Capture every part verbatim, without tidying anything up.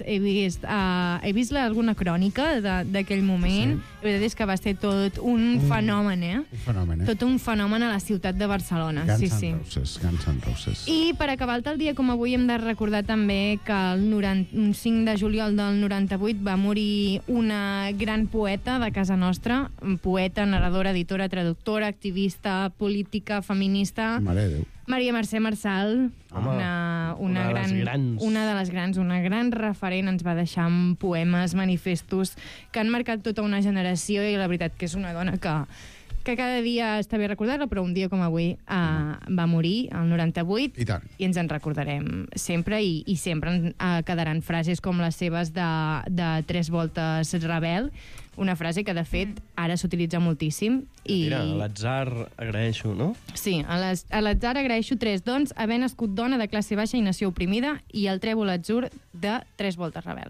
he vist, uh, he vist alguna crònica d'aquell moment. Sí. La veritat és que va ser tot un, un fenomen, eh? Un fenomen, eh? Tot un fenomen a la ciutat de Barcelona. Guns sí, N' sí. Roses, Guns N' Roses. I per acabar el tal dia com avui hem de recordar també que el noranta, un cinc de juliol del noranta-vuit va morir una gran poeta de casa nostra, poeta, narradora, editora, traductora, activista, política, feminista... Mare de Déu. Maria Mercè Marçal, Home, una, una, una de gran, les grans. una de les grans, una gran referent, ens va deixar amb poemes, manifestos, que han marcat tota una generació, i la veritat que és una dona que, que cada dia està bé recordar-la, però un dia com avui eh, va morir, al noranta-vuit, I tant. i ens en recordarem sempre, i, i sempre eh, quedaran frases com les seves de, de Tres voltes Rebel, una frase que, de fet, ara s'utilitza moltíssim. I... Mira, a l'atzar agraeixo, no? Sí, a les- a l'atzar agraeixo tres dons, haver nascut dona de classe baixa i nació oprimida, i el trèvol atzur de Tres voltes Rebel.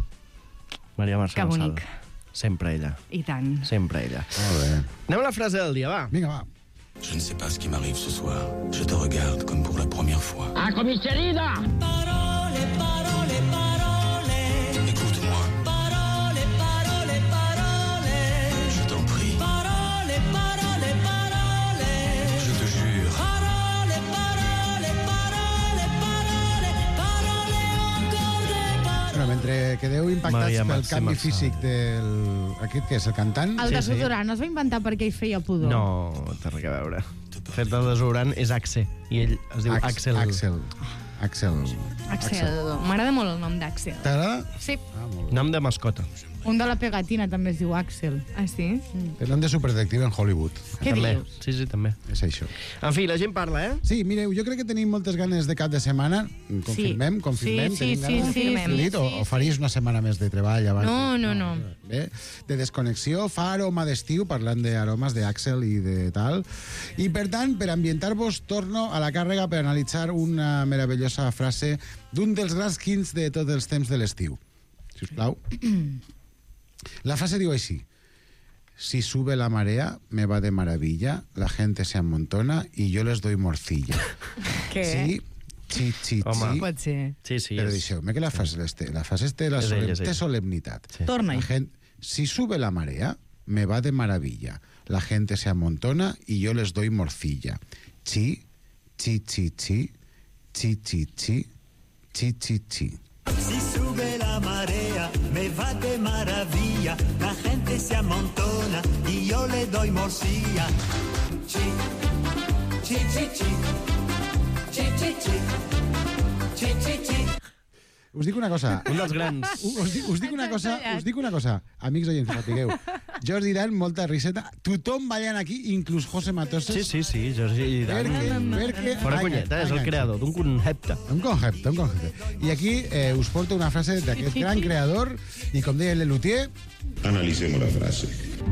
Maria Mercè Que Marçal. bonic. Sempre ella. I tant. Sempre ella. Molt bé. Anem a la frase del dia, va. Vinga, va. Je ne sais pas ce qui m'arrive ce soir. Je te regarde comme pour la première fois. A cominciarida! Parole, parole, parole. Écoute-moi, Parole, parole, parole. je t'en prie, Parole, parole, parole. je te jure. Parole, parole, parole, parole. Parole, encore des paroles. Bueno, mentre quedeu impactats Maria pel Mercè canvi Marçal. físic del... Aquest que és, el cantant? El Sí, sí. desodorant es va inventar perquè hi feia pudor. No, té res a veure. Fet el desodorant és Axe, i ell es diu Ax- Axel. Axel. Axel. Axel. M'agrada molt el nom d'Axel. T'agrada? Sí. Ah, molt bé. Nom de mascota. Un de la pegatina també es diu Axel. Ah, sí? El nom de superdetectiu en Hollywood. Què també. dius? Sí, sí, també. És això. En fi, la gent parla, eh? Sí, mireu, jo crec que tenim moltes ganes de cap de setmana. Confirmem, confirmem. Sí, sí, tenim sí, ganes? sí, Hem dit, o, o faries una setmana més de treball abans? No, no, no. Bé, de desconnexió, fa aroma d'estiu, parlant d'aromes d'Axel i de tal. I, per tant, per ambientar-vos, torno a la càrrega per analitzar una meravellosa frase d'un dels grans quins de tots els temps de l'estiu. Si us plau. La frase diu així: si sube la marea, me va de maravilla, la gente se amontona y yo les doy morcilla. Què? Sí, sí, sí, Home. sí. Pot ser. Sí, sí. Però és- deixeu-me que la frase, este, la frase té la És solem, ell, és ell. té solemnitat. Sí. Torna-hi. La gent, si sube la marea, me va de maravilla. La gente se amontona y yo les doy morcilla. Chi, chi, chi, chi, chi, chi, chi, chi, chi, chi. Si sube la marea, me va de maravilla. La gente se amontona y yo le doy morcilla. Chi, chi, chi, chi. Chi, chi, chi. Chi, chi, chi. Us dic una cosa. Un dels grans. Us dic, us dic una cosa, us dic una cosa, amics oients, que sapigueu. Jordi Dan, molta riseta. Tothom ballant aquí, inclús José Matoses. Sí, sí, sí, Jordi Dan. Perquè, perquè... Fora Ai, cunyeta, és ai, el ai. creador d'un concepte. Un concepte, un concepte. I aquí eh, us porto una frase d'aquest gran creador i, com deia Lelutier, Analicemos la frase.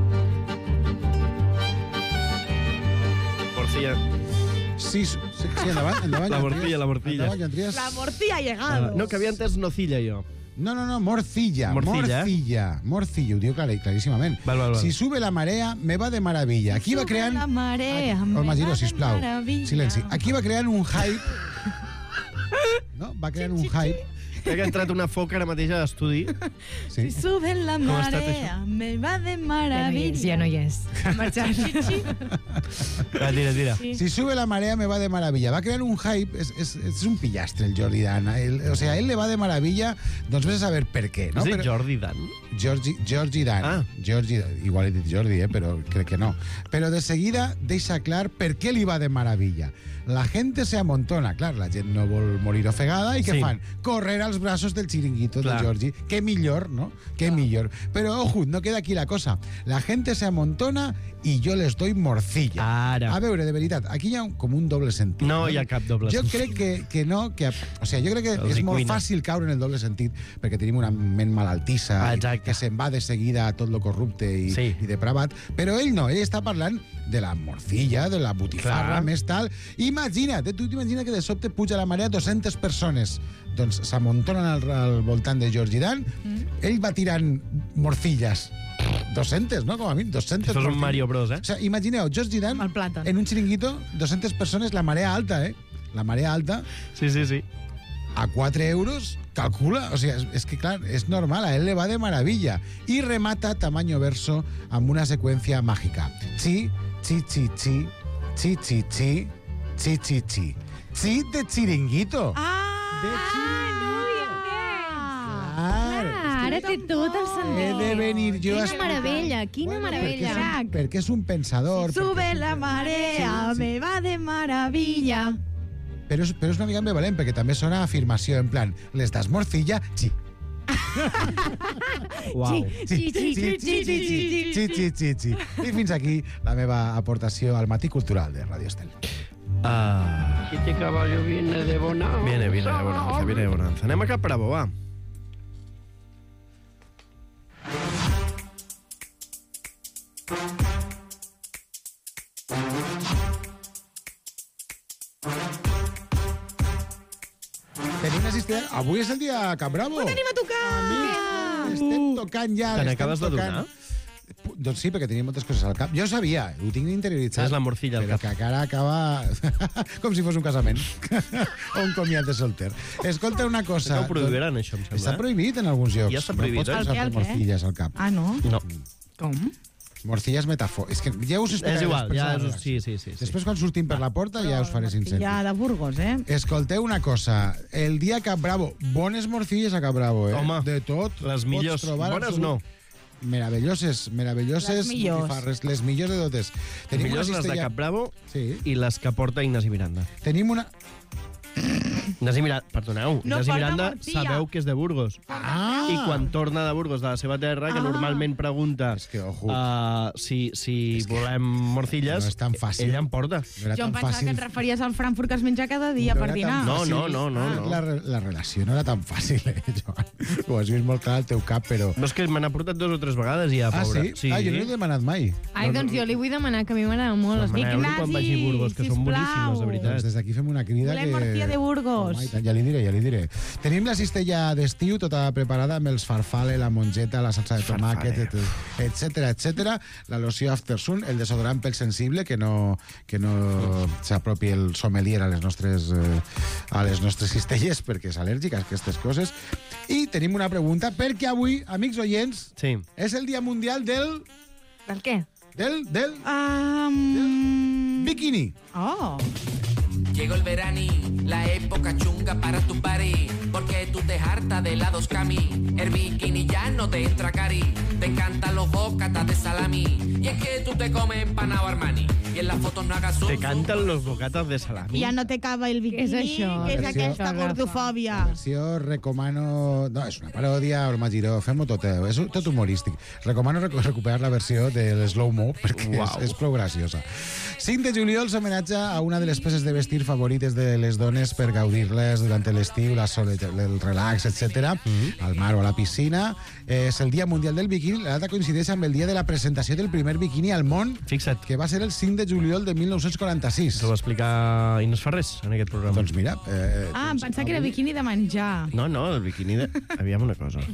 Morcilla. sí, sí, sí, endavant, endavant. La Joan morcilla, Trias. la morcilla. Endavant, Joan Trias. La morcilla ha llegado. No, que havia entès nocilla, jo. No, no, no, morcilla. Morcilla. Morcilla. Morcilla, ho diu clar, claríssimament. Val, val, val. Si sube la marea, me va de maravilla. Aquí va Sube creant... la marea, Aquí- me Home, va Giro, de sisplau. maravilla. Silenci. Aquí va creant un hype... No? Va creant un hype... Crec que ha entrat una foca ara mateix a l'estudi. Sí. Sube la Com ha estat marea, me va de Ja no hi maravilla. és, ja no hi és. Ha marxat. Va, tira, tira. Si sube la marea me va de maravilla. Va crear un hype, és, és, és un pillastre el Jordi Dan. El, o sea, a ell le va de maravilla, doncs vés a saber per què. No? Has dit Però- Jordi Dan? Georgi, Georgi Dan. Ah. Georgi, igual he dit Jordi, eh, però crec que no. Però de seguida deixa clar per què li va de maravilla. La gente se amontona. Clar, la gent no vol morir ofegada i què Sí. fan? Correr als braços del xiringuito Clar. de Georgi. Que millor, no? Que millor. Però, ojo, no queda aquí la cosa. La gente se amontona i jo les doy morcilla. Ara. A veure, de veritat, aquí hi ha un, com un doble sentit. No hi ha cap doble jo sentit. crec que, que no, que, o sigui, jo crec que Els és molt Icuina. fàcil caure en el doble sentit perquè tenim una ment malaltissa Ah, i exacte. que se'n va de seguida a tot lo corrupte i, Sí. i depravat, però ell no, ell està parlant de la morcilla, de la botifarra, Clar. més tal. Imagina't, eh, tu t'imagina que de sobte puja a la marea dues-centes persones, doncs s'amuntonen al, al voltant de Georgi Dan, mm. ell va tirant morcilles. dues-centes, no? Com a mínim, dues-centes. Si fos un morcilles. Mario Bros, eh? O sea, imagineu, Georgi Dan, Amb el plàtan. en un xiringuito, dues-centes persones, la marea alta, eh? La marea alta, Sí, sí, sí. a quatre euros, calcula, o sigui, és, és que clar, és normal, a él le va de maravilla. Y remata tamaño verso amb una secuencia mágica. Chi, chi, chi, chi, chi, chi, chi, chi, chi, chi. Chi de chiringuito. Ah! De chiringuito. Clar, Ah, ara té tot el sentit. he de venir jo a Quina meravella, quina Bueno, meravella. Perquè és, perquè és un pensador. Sube perquè és un- la marea, me va de maravilla. Però és, però és una mica ambivalent, perquè també sona afirmació, en plan, les das morcilla? Sí. Uau. Sí, sí, sí, sí, sí, sí, sí, sí, sí, sí. I fins aquí la meva aportació al matí cultural de Radio Estel. Ah, Este caballo viene de bonanza. viene, viene de bonanza, viene de bonanza. Anem a Cap Bravo, va. Tenim assistent... Avui és el dia Cap Bravo. Ho Anem a tocar! Estem tocant ja. Te l'estem n'acabes de tocant. donar? Doncs sí, perquè tenia moltes coses al cap. Jo ho sabia, ho tinc interioritzat. És la morcilla al però cap. que encara acaba com si fos un casament o un comiat de solter. Escolta una cosa. No ho prohibiran, això, em sembla. Està prohibit en alguns llocs. Ja està prohibit, no eh? pots El què, posar el què? morcilles al cap. Ah, no? No, Com? Morcilles metafòriques. És que ja us explicaré és igual, després ja... a la és- Sí, sí, sí. sí. Després, quan sortim per la porta, ja us faré cinc Ja cèntims. de Burgos, eh? Escolteu una cosa. El dia Cap Bravo, bones morcilles a Cap Bravo, eh? Home, de tot. les pots millors. trobar Bones absolut- no. Meravelloses, meravelloses. Les millors. botifarres, les millors de totes. Tenim Millors una les de cistella- Cap Bravo Sí. i les que porta Ignasi Miranda. Tenim una... Ignasi Miranda, perdoneu, No Ignasi porta Miranda morcilla. sabeu que és de Burgos. Ah! I quan torna de Burgos, de la seva terra, que Ah. normalment pregunta És que, ojo. uh, si, si És que volem morcilles, no és tan fàcil. ella em porta. No era Jo em tan pensava fàcil. que et referies al Frankfurt que es menja cada dia No per era dinar. tan No, fàcil. no, no, no, Ah, no. La, re- la relació no era tan fàcil, eh, Joan? Ho has vist molt clar al teu cap, però... No, és que me n'ha portat dos o tres vegades ja, Ah, pobra. sí? Ah, jo no l'he demanat mai. Ai, doncs jo li vull demanar, que a mi m'agrada molt. Les Demaneu-li Ignasi. quan vagi a Burgos, que són sisplau. boníssimes, de veritat. Doncs des d'aquí fem una crida Volem que... morcilla de Burgos. Home, i tant, ja li diré, ja li diré. Tenim la cistella d'estiu tota preparada amb els farfale, la mongeta, la salsa de tomàquet, etcètera, etcètera. La loció After Sun, el desodorant pel sensible, que no, que no s'apropi el sommelier a les nostres, eh, a les nostres cistelles, perquè és al·lèrgic a aquestes coses. I tenim una pregunta, perquè avui, amics oients, Sí. és el dia mundial del... Per què? del... del... Um... bikini. Oh. Llegó el verani, la época chunga para tu party, porque tú te hartas de lados cami. El bikini ya no te entra cari, te encantan los bocatas de salami. Y es que tú te comes empanado Armani, y en las fotos no hagas zoom. Te canten los bocatas de salami. Ja no te cava el bikini, Què és això? que és Versió- aquesta gordofòbia. Versió recomano... No, és una paròdia, Orma Giró, fem-ho tot, eh? És tot humorístic. Recomano recu recuperar la versió del slow-mo, perquè Uau. és, és prou graciosa. cinc de juliol s'homenatja a una de les peces de vestir favorites de les dones per gaudir-les durant l'estiu, la soledat, el relax, etcètera, Mm-hmm. al mar o a la piscina. És el Dia Mundial del Bikini. La data coincideix amb el dia de la presentació del primer bikini al món, Fixa't, que va ser el cinc de juliol de mil nou-cents quaranta-sis. ens ho va explicar Inés Ferrés en aquest programa. Doncs mira... Eh, Ah, em pensava que era bikini de menjar. No, no, el biquini de... Aviam una cosa.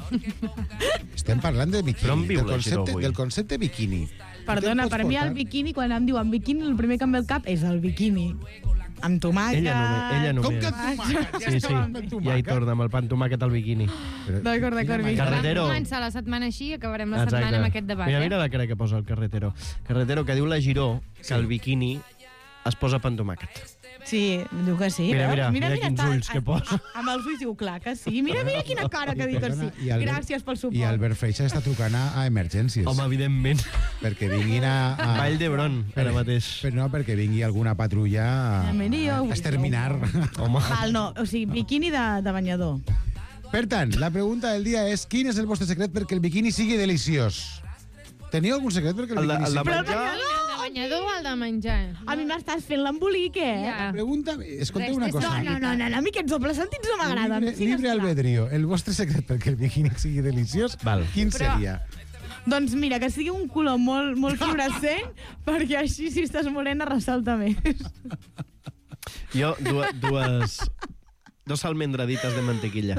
Estem parlant de bikini, Però on viu del, la Giró, concepte, avui? del concepte bikini. Perdona, Què et per pots mi el portar? bikini, quan em diuen bikini, el primer que em ve al cap és el bikini. Amb tomàquet. Ella només. Ella només. Com que amb tomàquet? Ja Sí, estem amb el sí. tomàquet. Ja hi torna amb el pan tomàquet al biquini. Però- D'acord, d'acord, Quina Víctor. Carretero. Vam començar la setmana així i acabarem la setmana amb aquest debat. Mira, eh? mira la cara que posa el carretero. Carretero, que diu la Giró que el biquini es posa pan tomàquet. Sí, diu que sí. Mira, veus? mira, mira quins està- ulls que posa. a- Amb els ulls diu clar que sí. Mira, mira quina cara que diu que sí. I Albert- Gràcies pel suport. I Albert Freixa està trucant a, a emergències. Home, evidentment. perquè vinguin a... a Vall d'Hebron, ara mateix. Però no, perquè vingui alguna patrulla a, A venir jo, a exterminar. Home, Val, no, o sigui, bikini de, de banyador. Per tant, la pregunta del dia és quin és el vostre secret perquè el biquini sigui deliciós? Teniu algun secret perquè el, el de, biquini el de sigui... menjar... El de banyador o el de menjar? A mi m'estàs fent l'embolic, eh? Ja. La pregunta... Escolteu una Res, cosa. No, no, no, no, no, a mi aquests dobles sentits no m'agraden. Libre, Sí, libre esclar. albedrío. El vostre secret perquè el biquini sigui deliciós, Val. quin Però- seria? Doncs mira, que sigui un color molt, molt fluorescent, perquè així, si estàs morena, ressalta més. Jo, dues, dues, Dos almendraditas de mantequilla.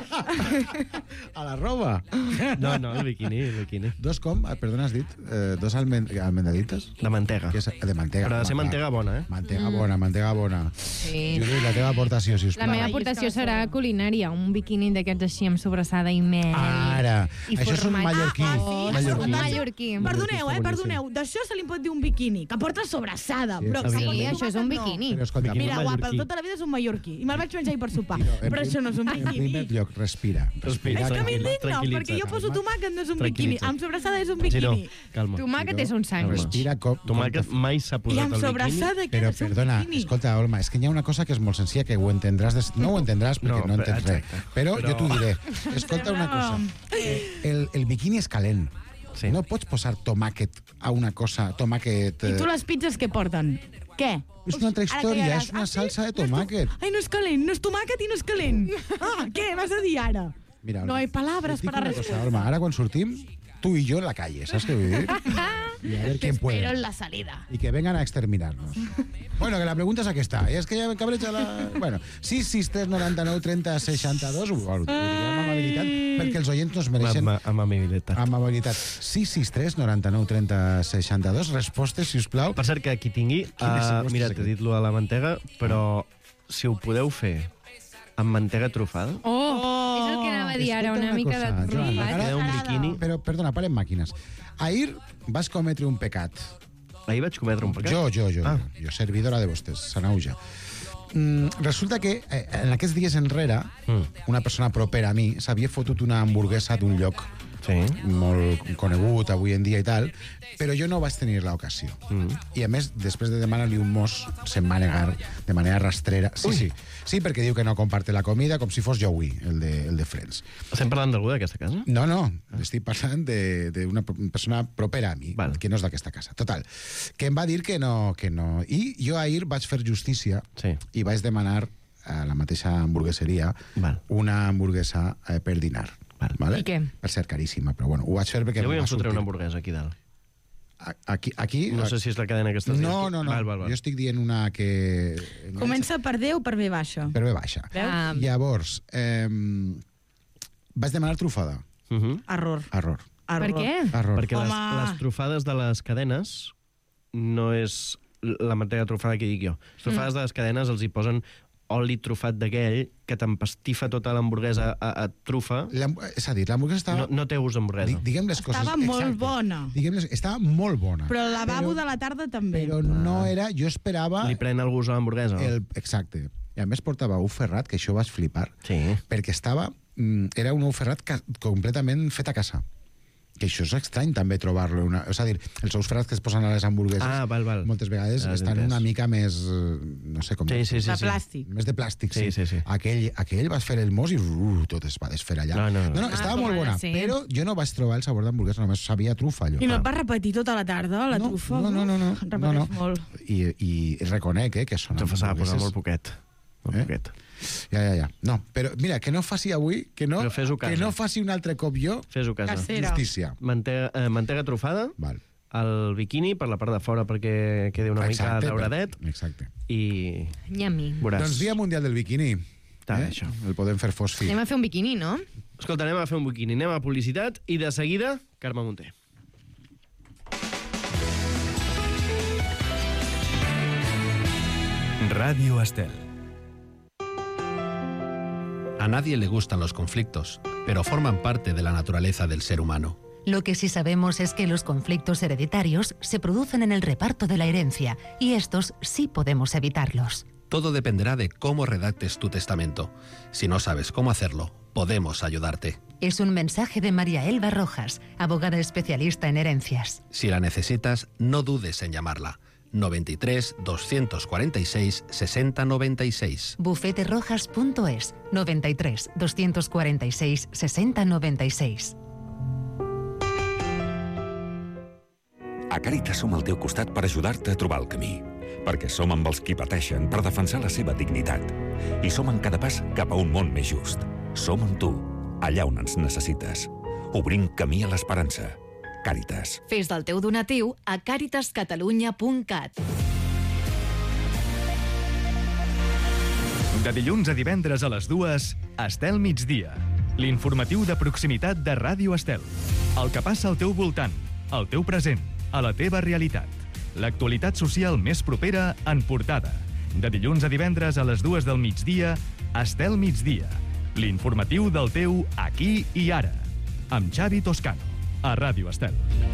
A la roba. No, no, el biquini, el biquini. Dos com? Ah, perdona, has dit? Eh, dos almen almendradites? De mantega. Que és de mantega. Però ha de ser home, mantega clar. bona, eh? Mantega bona, mantega bona. Sí. Judit, la teva aportació, sisplau. La meva aportació serà culinària, un biquini d'aquests així amb sobrassada i mel. Ara, I això és un format. mallorquí. Ah, sí? Mallorquí. Un mallorquí. Perdoneu, eh, perdoneu. D'això se li pot dir un biquini, que porta sobrassada. Sí, però està que bé. porta Sí, això és un tomàquet, no. biquini. Però escolta, Biquini Mira, guapa, mallorquí. tota la vida és un mallorquí. I me'l vaig menjar ahir per sopar. Tio, en Però prim- això no és un En primer biquini. lloc, respira. Respira. És que Tranquil·la, m'indigno, tranquil·litza't. perquè jo poso tomàquet, no és un biquini. Tranquil·litza't. Amb sobrassada és un Ciro, biquini. calma. Tomàquet és un sàndwich. Respira com... Tomàquet mai s'ha I posat amb al biquini. sobrassada, què Però, és un perdona, biquini? escolta, Olma, és que hi ha una cosa que és molt senzilla, que ho entendràs... Des... No ho entendràs perquè No, no, entens res. exacte. Però, Però- jo t'ho diré. Escolta una cosa. El, el biquini és calent. Sí. No pots posar tomàquet a una cosa, tomàquet... I eh, tu les pizzas què porten? Què? És una altra Ara què història, hi ha? és una Ah, sí? salsa de No és to- tomàquet. Ai, no és calent, no és tomàquet i no és calent. Ah, què vas a dir ara? Mira, No hay palabras et dic para una responder. cosa, Olma, ara quan sortim, tu i jo en la calle, saps què vull dir? I a ver quién puede. Pero en la salida. Y que vengan a exterminarnos. Bueno, que la pregunta és aquesta. I és que ja me cabreja la... Bueno, sis sis tres noranta-nou trenta seixanta-dos, ho, ho diré amb amabilitat, perquè els oients no es mereixen... Amb, amb amabilitat. Amb amabilitat. sis sis tres noranta-nou trenta seixanta-dos. Respostes, si us plau. Per cert, que qui tingui... Quines Uh, respostes mira, aquí? t'he dit lo de la mantega, però si ho podeu fer amb mantega trufada, Oh, és el que anava a dir ara, Escolta una una mica de cosa, Joan, trufat. ara- queda un biquini... Però, perdona, parem màquines. Ahir vas cometre un pecat. Ahir vaig cometre un pecat. Jo, jo, jo. Ah. Jo, servidora de vostès, Sanauja. Mm, resulta que eh, en aquests dies enrere, Mm. una persona propera a mi s'havia fotut una hamburguesa d'un lloc Sí. molt conegut avui en dia i tal, però jo no vaig tenir l'ocasió. Mm. I a més, després de demanar-li un mos, se'm va negar de manera rastrera. Sí, sí, sí, perquè diu que no comparte la comida, com si fos Joey, el de, el de Friends. Estem parlant d'algú d'aquesta casa? No, no, estic parlant de- d'una persona propera a mi, Val. que no és d'aquesta casa. Total, que em va dir que no, que no. I jo ahir vaig fer justícia Sí. i vaig demanar a la mateixa hamburgueseria Val. una hamburguesa eh, per dinar. Val. Vale? I què? Per ser caríssima, però bueno, ho vaig fer perquè Jo vull em va fotre sortir. una hamburguesa aquí dalt. A- Aquí, aquí No sé si és la cadena que estàs dient. no, no, no. Val, val, val. Jo estic dient una que... Comença per D o per B baixa? Per B baixa. Ah, Llavors, eh, vaig demanar trufada. Uh -huh. Error. Error. Error. per què? Error. Perquè les, Home. les trufades de les cadenes no és la mantega trufada que dic jo. Les trufades mm. de les cadenes els hi posen oli trufat d'aquell que t'empastifa tota l'hamburguesa a, a trufa. La, és a dir, l'hamburguesa estava... No, no té gust d'hamburguesa. Di- Diguem les coses... Estava molt bona. Diguem les, estava molt bona. Però el lavabo Però- de la tarda també. Però no era... Jo esperava... Li pren el gust a l'hamburguesa. El, exacte. I a més portava ou ferrat, que això vaig flipar, Sí. perquè estava... mm, Era un ou ferrat ca, completament fet a casa. Que això és estrany també trobar-lo. Una... És a dir, els ous ferrats que es posen a les hamburgueses Ah, val, val. moltes vegades Ah, estan entès. una mica més... eh, No sé com... Sí, sí, sí. De sí. plàstic. Més de plàstic, Sí, sí. sí, sí. Aquell, aquell vas fer el mos i uh, tot es va desfer allà. No, no, no. no, no Ah, estava com molt ha de bona, ser. però jo no vaig trobar el sabor d'hamburguesa, només sabia trufa, allò. I no et vas repetir tota la tarda, la No, trufa? no, no, no, no. Repeteix no, no. molt. I, I reconec eh, que són S'ha s'ha de posar hamburgueses- molt poquet. Molt Eh? poquet. Ja, ja, ja. No, però mira, que no faci avui, que no, Però fes-ho a casa. que no faci un altre cop jo, Fes-ho a casa. Casera. justícia. Mantega, eh, mantega trufada, Val. el biquini per la part de fora perquè quedi una mica dauradet Exacte. i Nyami. veuràs. Doncs Dia Mundial del Biquini. Està bé, això. El podem fer fosfi. Anem a fer un biquini, no? Escolta, anem a fer un biquini, anem a publicitat i de seguida, Carme Munter. Radio Estel. A nadie le gustan los conflictos, pero forman parte de la naturaleza del ser humano. Lo que sí sabemos es que los conflictos hereditarios se producen en el reparto de la herencia y estos sí podemos evitarlos. Todo dependerá de cómo redactes tu testamento. Si no sabes cómo hacerlo, podemos ayudarte. Es un mensaje de María Elba Rojas, abogada especialista en herencias. Si la necesitas, no dudes en llamarla. noventa y tres, doscientos cuarenta y seis, sesenta noventa y seis. bufeterojas punto es, noventa y tres, doscientos cuarenta y seis, sesenta noventa y seis. A Càritas som al teu costat per ajudar-te a trobar el camí. Perquè som amb els qui pateixen per defensar la seva dignitat. I som en cada pas cap a un món més just. Som amb tu, allà on ens necessites. Obrint camí a l'esperança. Càritas. Fes del teu donatiu a càritas catalunya punt cat. De dilluns a divendres a les dues, Estel migdia. L'informatiu de proximitat de Ràdio Estel. El que passa al teu voltant, al teu present, a la teva realitat. L'actualitat social més propera en portada. De dilluns a divendres a les dues del migdia, Estel migdia. L'informatiu del teu aquí i ara. Amb Xavi Toscano, a Ràdio Estel.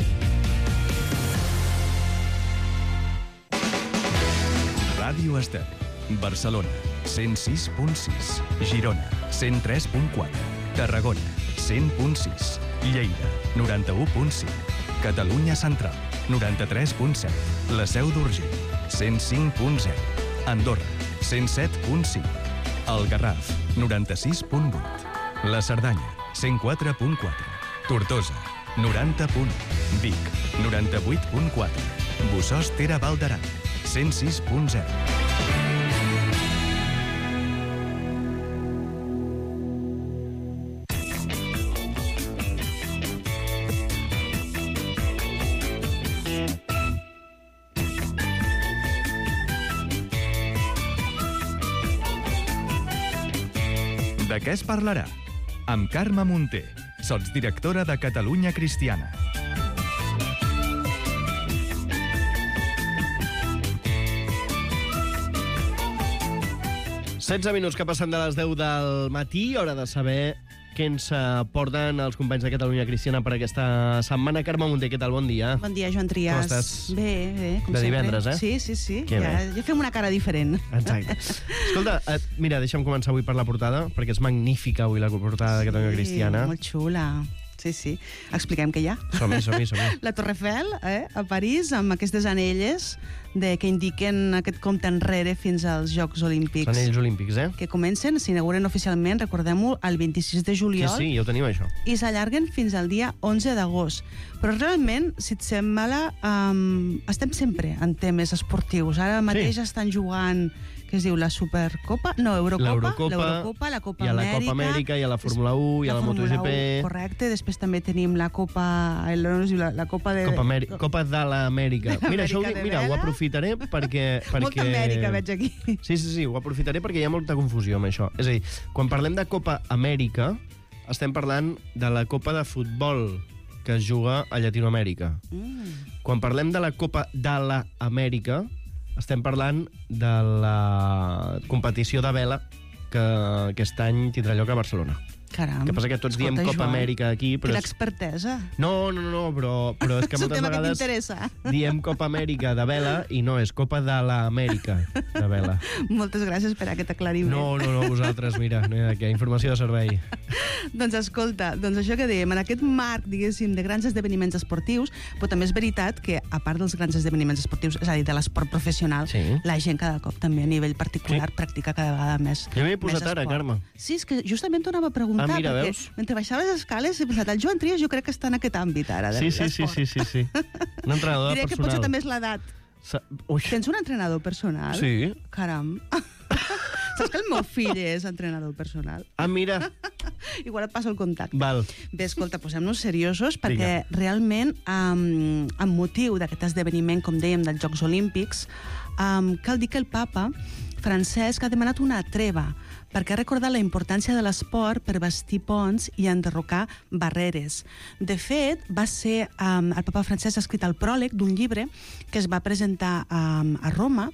Ràdio Estel, Barcelona, cent sis punt sis. Girona, cent tres punt quatre. Tarragona, cent punt sis. Lleida, noranta-u punt cinc. Catalunya Central, noranta-tres punt set. La Seu d'Urgell, cent cinc punt zero. Andorra, cent set punt cinc. El Garraf, noranta-sis punt vuit. La Cerdanya, cent quatre punt quatre. Tortosa, noranta punt u. Vic, noranta-vuit punt quatre. Bossòst Ter Val d'Aran, cent sis punt zero. De què es parlarà? Amb Carme Munter, sotsdirectora de Catalunya Cristiana. setze minuts que passen de les deu del matí, hora de saber què ens porten els companys de Catalunya Cristiana per aquesta setmana. Carme Munter, què tal? Bon dia. Bon dia, Joan Trias. Com estàs? Bé, bé, com de sempre. Divendres, eh? Sí, sí, sí. Que ja, ja fem una cara diferent. Exacte. Escolta, eh, mira, deixa'm començar avui per la portada, perquè és magnífica avui la portada de Catalunya Cristiana. Molt xula. Sí, sí. Expliquem què hi ha. Som-hi, som-hi, som-hi. La Torre Eiffel, eh, a París, amb aquestes anelles de, que indiquen aquest compte enrere fins als Jocs Olímpics. Els anells olímpics, eh? Que comencen, s'inauguren oficialment, recordem-ho, el vint-i-sis de juliol. Sí, sí, ja ho tenim, això. I s'allarguen fins al dia onze d'agost. Però realment, si et sembla, um, estem sempre en temes esportius. Ara mateix sí. estan jugant, què es diu, la Supercopa? No, Eurocopa. L'Eurocopa, L'Eurocopa, la Copa hi ha la Amèrica. Copa Amèrica, hi ha la Fórmula u, hi ha la, la MotoGP. u, correcte, després també tenim la Copa... La, la Copa de... Copa, Amèrica, Copa de l'Amèrica. Mira, això ho, mira, ho aprofitaré perquè... perquè... Molta Amèrica veig aquí. Sí, sí, sí, ho aprofitaré perquè hi ha molta confusió amb això. És a dir, quan parlem de Copa Amèrica, estem parlant de la Copa de Futbol que es juga a Llatinoamèrica. Mm. Quan parlem de la Copa de l'Amèrica, estem parlant de la competició de vela que aquest any tindrà lloc a Barcelona. Caram. El que passa que tots diem Copa Amèrica aquí, però... Quina expertesa. No, no, no, però, però és que moltes vegades diem Copa Amèrica de vela i no, és Copa de l'Amèrica de vela. Moltes gràcies per aquest aclariment. No, no, no, vosaltres, mira, no hi ha que informació de servei. Doncs escolta, doncs això que dèiem, en aquest marc, diguéssim, de grans esdeveniments esportius, però també és veritat que, a part dels grans esdeveniments esportius, és a dir, de l'esport professional, sí. la gent cada cop també a nivell particular sí. practica cada vegada més. Jo m'he posat ara, Carme. Sí, és que justament t'ho anava a preguntar. Ah, mira, perquè veus? Mentre baixava les escales he pensat, el Joan Trias jo crec que està en aquest àmbit ara. Sí, sí, sí, sí, sí, sí. Un entrenador Diré personal. que potser també és l'edat. Sa... Tens un entrenador personal? Sí. Caram. Saps que el meu fill és entrenador personal? Ah, mira. Igual et passo el contacte. Val. Bé, escolta, posem-nos seriosos perquè Diga. realment, um, amb motiu d'aquest esdeveniment, com dèiem, dels Jocs Olímpics, um, cal dir que el papa Francesc ha demanat una treva perquè ha recordat la importància de l'esport per bastir ponts i enderrocar barreres. De fet, va ser um, el papa Francesc ha escrit el pròleg d'un llibre que es va presentar um, a Roma,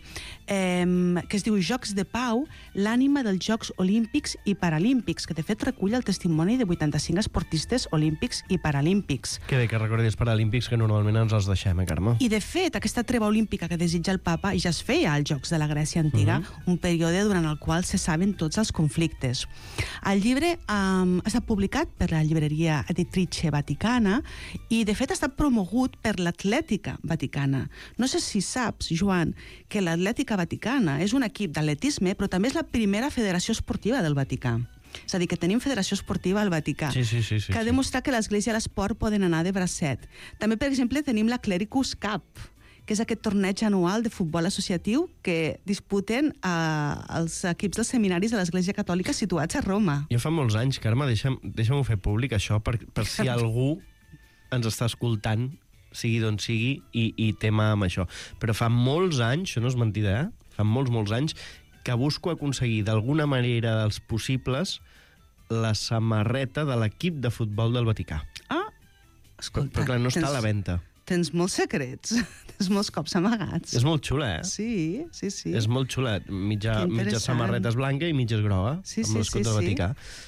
um, que es diu Jocs de Pau, l'ànima dels Jocs Olímpics i Paralímpics, que de fet recull el testimoni de vuitanta-cinc esportistes olímpics i paralímpics. Que bé que recordis paralímpics, que normalment ens els deixem, eh, Carme? I de fet, aquesta treva olímpica que desitja el papa ja es feia als Jocs de la Grècia Antiga, uh-huh. un període durant el qual se saben tots els conflictes. El llibre um, ha estat publicat per la llibreria Editrice Vaticana i, de fet, ha estat promogut per l'Atlètica Vaticana. No sé si saps, Joan, que l'Atlètica Vaticana és un equip d'atletisme, però també és la primera federació esportiva del Vaticà. És a dir, que tenim federació esportiva al Vaticà, sí, sí, sí, sí, que ha demostrat que l'Església i l'esport poden anar de bracet. També, per exemple, tenim la Clericus Cup, que és aquest torneig anual de futbol associatiu que disputen eh, els equips dels seminaris de l'Església Catòlica situats a Roma. Jo fa molts anys, Carme, deixa'm, deixa'm-ho fer públic, això, per, per si algú ens està escoltant, sigui d'on sigui, i, i tema amb això. Però fa molts anys, això no és mentida, eh? Fa molts, molts anys, que busco aconseguir d'alguna manera dels possibles la samarreta de l'equip de futbol del Vaticà. Ah, escolta... Però, però clar, no està tens, a la venda. Tens molts secrets, tens molts cops amagats. És molt xula, eh? Sí, sí, sí. És molt xula. Mitja, mitja samarreta és blanca i mitja és groga, sí, amb sí, l'escut sí, del Vaticà. sí.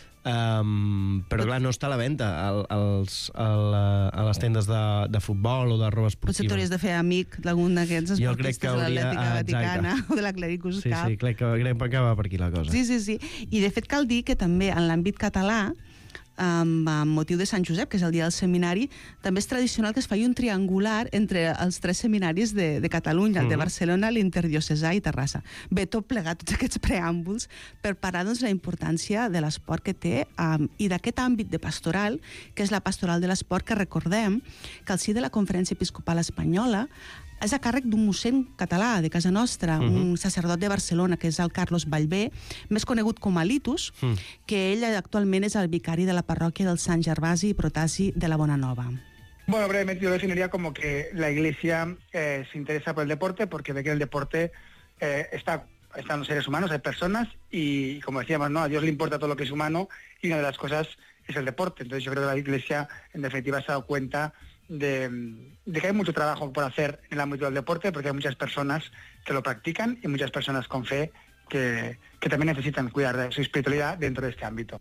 Um, però clar, no està a la venda al, als, a, la, a les tendes de, de futbol o de roba esportiva. Potser t'hauries de fer amic d'algun d'aquests esportistes de l'Atlètica Vaticana o de la Clericus sí, Cup. Sí, crec que, crec que va per aquí la cosa. Sí, sí, sí. I de fet cal dir que també en l'àmbit català, amb, amb motiu de Sant Josep, que és el dia del seminari, també és tradicional que es faci un triangular entre els tres seminaris de, de Catalunya, el de Barcelona, l'Interdiocesà i Terrassa. Bé, tot plegat, tots aquests preàmbuls, per parar doncs, la importància de l'esport que té um, i d'aquest àmbit de pastoral, que és la pastoral de l'esport, que recordem que al si de la Conferència Episcopal Espanyola és a càrrec d'un mossèn català de casa nostra, uh -huh. un sacerdot de Barcelona, que és el Carlos Vallvé, més conegut com a Litus, uh -huh. que ell actualment és el vicari de la parròquia del Sant Gervasi i Protasi de la Bonanova. Bueno, brevemente yo lo definiría como que la Iglesia eh, se interesa por el deporte porque ve que el deporte eh, está, están los seres humanos, hay personas y, como decíamos, ¿no? A Dios le importa todo lo que es humano y una de las cosas es el deporte. Entonces yo creo que la Iglesia, en definitiva, se ha dado cuenta De, de que hay mucho trabajo por hacer en el ámbito del deporte porque hay muchas personas que lo practican y muchas personas con fe que, que también necesitan cuidar de su espiritualidad dentro de este ámbito.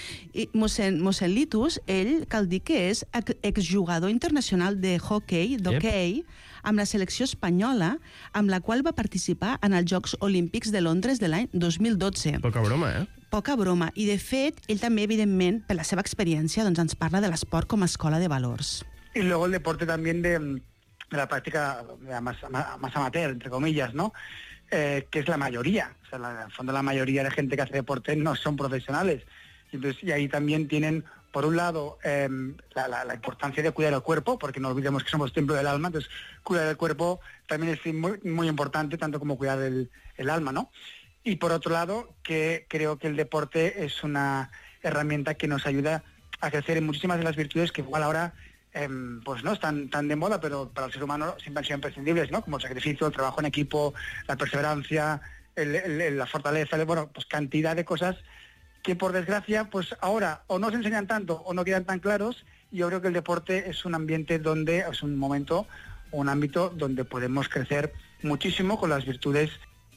I mossèn, mossèn Litus, ell cal dir que és exjugador internacional de hoquei, d'hoquei, yep. amb la selecció espanyola, amb la qual va participar en els Jocs Olímpics de Londres de l'any dos mil dotze. Poca broma, eh? Poca broma. I, de fet, ell també, evidentment, per la seva experiència, doncs, ens parla de l'esport com a escola de valors. Y luego el deporte también de, de la práctica más, más amateur, entre comillas, ¿no? Eh, que es la mayoría. O sea, la, en el fondo la mayoría de gente que hace deporte no son profesionales. Y, entonces, y ahí también tienen, por un lado, eh, la, la, la importancia de cuidar el cuerpo, porque no olvidemos que somos templo del alma, entonces cuidar el cuerpo también es muy, muy importante, tanto como cuidar el, el alma, ¿no? Y por otro lado, que creo que el deporte es una herramienta que nos ayuda a crecer en muchísimas de las virtudes que igual ahora Eh, pues no están tan de moda, pero para el ser humano siempre han sido imprescindibles, ¿no? Como el sacrificio, el trabajo en equipo, la perseverancia, el, el, la fortaleza, el, bueno, pues cantidad de cosas que por desgracia, pues ahora o no se enseñan tanto o no quedan tan claros. Y yo creo que el deporte es un ambiente donde, es un momento, un ámbito donde podemos crecer muchísimo con las virtudes.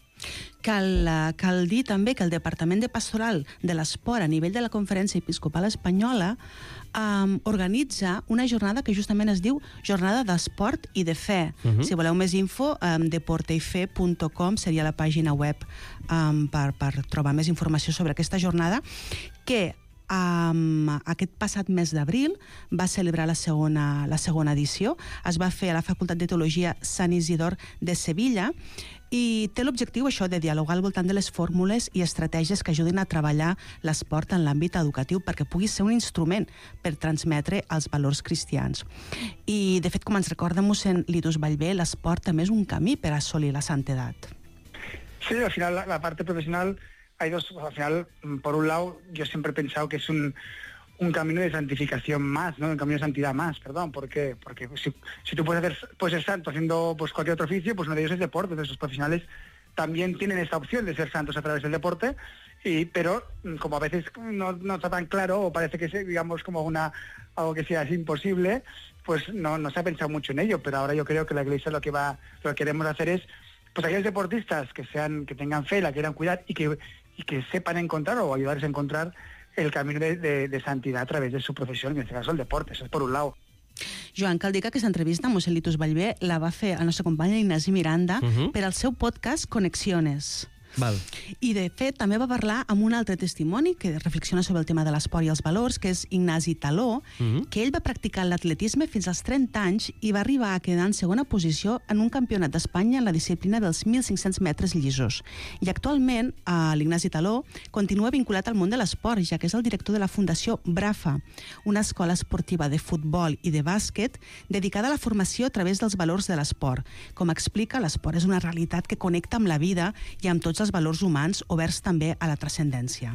Cal, cal dir també que el Departament de Pastoral de l'Esport a nivell de la Conferència Episcopal Espanyola um, organitza una jornada que justament es diu Jornada d'Esport i de Fe. Uh-huh. Si voleu més info, um, deporteyfe punt com seria la pàgina web um, per, per trobar més informació sobre aquesta jornada, que Um, aquest passat mes d'abril va celebrar la segona, la segona edició. Es va fer a la Facultat de Teologia Sant Isidor de Sevilla i té l'objectiu això de dialogar al voltant de les fórmules i estratègies que ajudin a treballar l'esport en l'àmbit educatiu perquè pugui ser un instrument per transmetre els valors cristians. I, de fet, com ens recorda mossèn Litus Vallvé, l'esport també és un camí per assolir la santedat. Sí, al final la, la parte profesional hay dos, al final, por un lado, yo siempre he pensado que es un, un camino de santificación más, ¿no? Un camino de santidad más, perdón, ¿por qué? Porque si, si tú puedes, hacer, puedes ser santo haciendo pues cualquier otro oficio, pues uno de ellos es deporte, entonces los profesionales también tienen esta opción de ser santos a través del deporte, y, pero como a veces no, no está tan claro, o parece que es, digamos, como una algo que sea así imposible, pues no, no se ha pensado mucho en ello, pero ahora yo creo que la Iglesia lo que va, lo que queremos hacer es, pues aquellos deportistas que sean, que tengan fe, la quieran cuidar y que y que sepan encontrar o ayudarles a encontrar el camino de, de, de santidad a través de su profesión, en este caso el deporte, eso es por un lado. Joan, cal dir que aquesta entrevista amb mossèn Litus Vallvé la va fer el nostre company Ignasi Miranda uh-huh. per al seu podcast Conexiones. Val. I, de fet, també va parlar amb un altre testimoni que reflexiona sobre el tema de l'esport i els valors, que és Ignasi Taló, mm-hmm. que ell va practicar l'atletisme fins als trenta anys i va arribar a quedar en segona posició en un campionat d'Espanya en la disciplina dels mil cinc-cents metres llisos. I actualment, eh, l'Ignasi Taló continua vinculat al món de l'esport, ja que és el director de la Fundació Brafa, una escola esportiva de futbol i de bàsquet dedicada a la formació a través dels valors de l'esport. Com explica, l'esport és una realitat que connecta amb la vida i amb tots els valors humans oberts també a la trascendencia.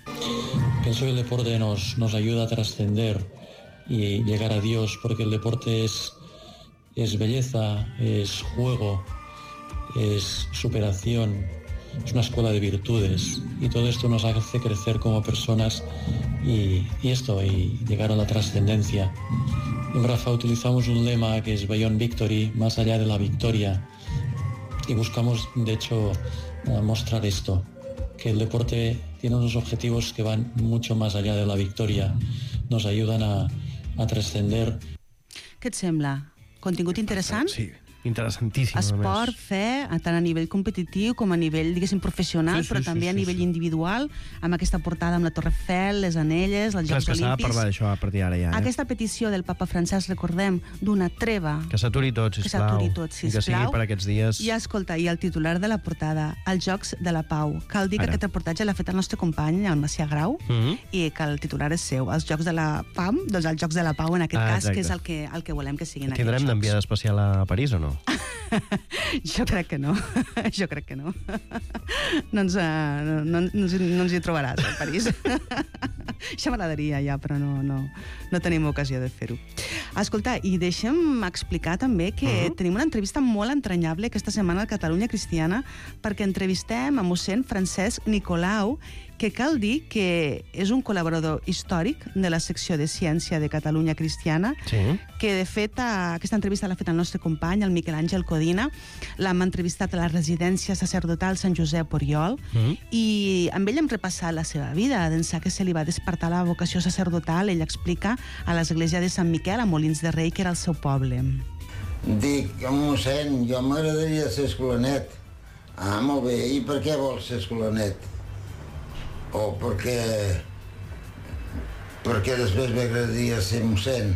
Pienso que el deporte nos, nos ayuda a trascender y llegar a Dios, porque el deporte es, es belleza, es juego, es superación, es una escuela de virtudes y todo esto nos hace crecer como personas y, y esto, y llegar a la trascendencia. En Rafa utilizamos un lema que es Beyond Victory, más allá de la victoria, y buscamos, de hecho, mostrar esto, que el deporte tiene unos objetivos que van mucho más allá de la victoria, nos ayudan a, a trascender. Què et sembla? Contingut interessant? Sí, interessantíssim. Esport, fe, tant a nivell competitiu com a nivell, diguéssim, professional, Sí, sí, però sí, també sí, a nivell sí. individual, amb aquesta portada amb la Torre Eiffel, les anelles, els Clar, és Jocs que s'ha de Olímpics. parlar d'això a partir d'ara ja, eh? Aquesta petició del papa Francesc, recordem, d'una treva, Que s'aturi tot, que sisplau. s'aturi tot, I que sigui sisplau. per aquests dies... I escolta, i el titular de la portada, els Jocs de la Pau. Cal dir que Ara. aquest reportatge l'ha fet el nostre company, el Macià Grau, Mhm. i que el titular és seu. Els Jocs de la Pam, doncs els Jocs de la Pau, en aquest Ah, cas, exacte. que és el que, el que volem que siguin aquests Tindrem Jocs. d'enviada especial a París o no? Jo crec que no, jo crec que no. No ens, uh, no, no, no, ens, no ens hi trobaràs, a París. Això m'agradaria ja, però no, no, no tenim ocasió de fer-ho. Escolta, i deixa'm explicar també que uh -huh. tenim una entrevista molt entranyable aquesta setmana a Catalunya Cristiana, perquè entrevistem a mossèn Francesc Nicolau, que cal dir que és un col·laborador històric de la secció de Ciència de Catalunya Cristiana, Sí. que de fet a, aquesta entrevista l'ha fet el nostre company, el Miquel Àngel Codina. L'hem entrevistat a la residència sacerdotal Sant Josep Oriol, Mm. i amb ell hem repassat la seva vida, d'ençà que se li va despertar la vocació sacerdotal. Ell explica a l'església de Sant Miquel, a Molins de Rei, que era el seu poble. Dic, mossèn, jo m'agradaria ser escolanet. Ah, molt bé, i per què vols ser escolanet? O perquè... perquè després m'agradaria ser mossèn.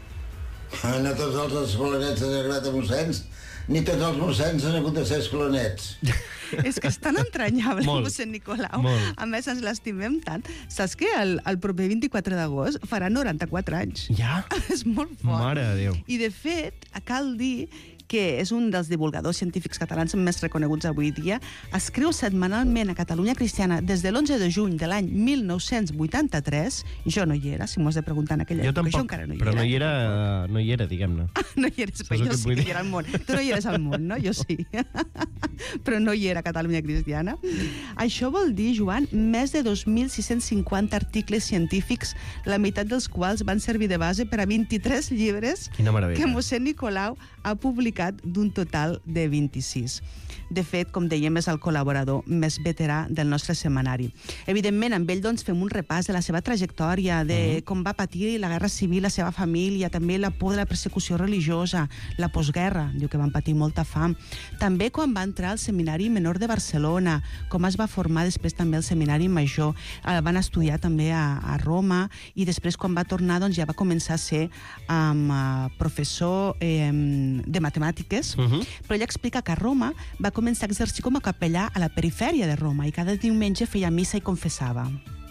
No tots els escolanets han agradat a mossèns, ni tots els mossèns han hagut de ser escolanets. És que és tan entranyable, Molt, mossèn Nicolau. molt. A més, ens l'estimem tant. Saps que el, el proper vint-i-quatre d'agost farà noranta-quatre anys? Ja? És molt fort. Mare de Déu. I, de fet, cal dir que és un dels divulgadors científics catalans més reconeguts avui dia. Escriu setmanalment a Catalunya Cristiana des de l'onze de juny de l'any mil nou-cents vuitanta-tres. Jo no hi era, si m'ho has de preguntar en aquella Jo època. tampoc, Jo encara no hi però era. no hi era, no hi era, diguem-ne. No hi eres, Saps però el jo que et sí vull que dir? hi era al món. Tu no hi eres al món, no? Jo sí. Però no hi era a Catalunya Cristiana. Això vol dir, Joan, més de dos mil sis-cents cinquanta articles científics, la meitat dels quals van servir de base per a vint-i-tres llibres Quina meravella. que mossèn Nicolau ha publicat d'un total de vint-i-sis. De fet, com dèiem, és el col·laborador més veterà del nostre setmanari. Evidentment, amb ell doncs, fem un repàs de la seva trajectòria, de com va patir la guerra civil, la seva família, també la por de la persecució religiosa, la postguerra, diu que van patir molta fam. També quan va entrar al Seminari Menor de Barcelona, com es va formar després també al Seminari Major. El van estudiar també a, a Roma, i després, quan va tornar, doncs, ja va començar a ser um, uh, professor eh, de matemàtiques, Uh -huh. però ella explica que a Roma va començar a exercir com a capellà a la perifèria de Roma, i cada diumenge feia missa i confessava.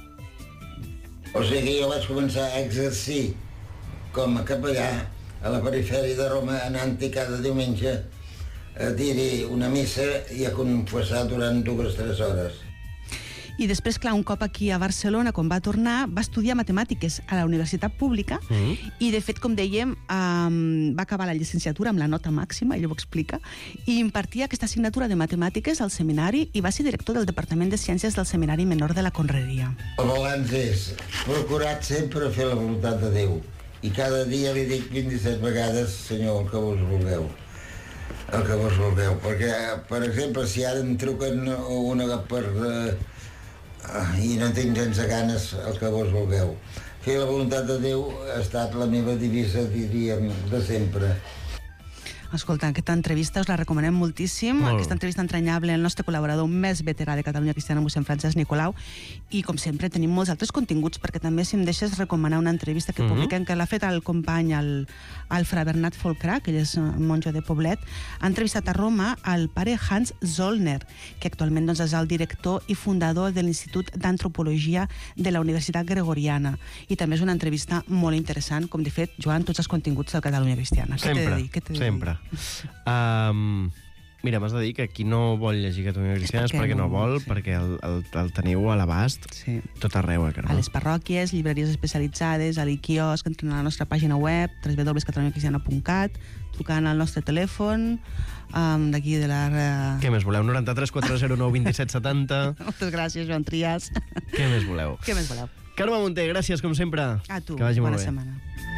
O sigui que jo vaig començar a exercir com a capellà a la perifèria de Roma, anant-hi cada diumenge a dir-hi una missa i a confessar durant dues o tres hores. I després, clar, un cop aquí a Barcelona, quan va tornar, va estudiar matemàtiques a la Universitat Pública, Mm. i, de fet, com dèiem, um, va acabar la llicenciatura amb la nota màxima, ell ho explica, i impartia aquesta assignatura de matemàtiques al seminari, i va ser director del Departament de Ciències del Seminari Menor de la Conreria. El balanç és procurat sempre fer la voluntat de Déu. I cada dia li dic vint-i-set vegades, Senyor, el que vos vulgueu. El que vos vulgueu. Perquè, per exemple, si ara em truquen una per... Uh, i no tinc sense ganes, el que vos vulgueu. Fer la voluntat de Déu ha estat la meva divisa, diríem, de sempre. Escolta, aquesta entrevista us la recomanem moltíssim. Molt. Aquesta entrevista entranyable, el nostre col·laborador més veterà de Catalunya Cristiana, mossèn Francesc Nicolau. I, com sempre, tenim molts altres continguts, perquè també, si em deixes recomanar una entrevista que Mhm. publiquem, que l'ha fet el company, el, el fra Bernat Folcrà, que ell és monjo de Poblet. Ha entrevistat a Roma el pare Hans Zollner, que actualment doncs, és el director i fundador de l'Institut d'Antropologia de la Universitat Gregoriana. I també és una entrevista molt interessant, com de fet, Joan, tots els continguts de Catalunya Cristiana. Què t'he de Sempre, dir? Què t'he de dir? sempre. Um, Mira, m'has de dir que qui no vol llegir Catalunya Cristiana és perquè no vol, perquè el, el, el teniu a l'abast sí. tot arreu, eh, A Carme? les parròquies, llibreries especialitzades, a l'Iquios, que entren a la nostra pàgina web, w w w punt catalunya cristiana punt cat, trucant al nostre telèfon, um, d'aquí de la... Uh... Què més voleu? noranta-tres quatre zero nou vint set setanta. Moltes gràcies, Joan Trias. Què més voleu? Què més voleu? Carme Munté, gràcies, com sempre. A tu, que vagi bona molt bé. setmana.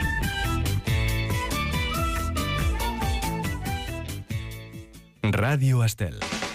Ràdio Estel.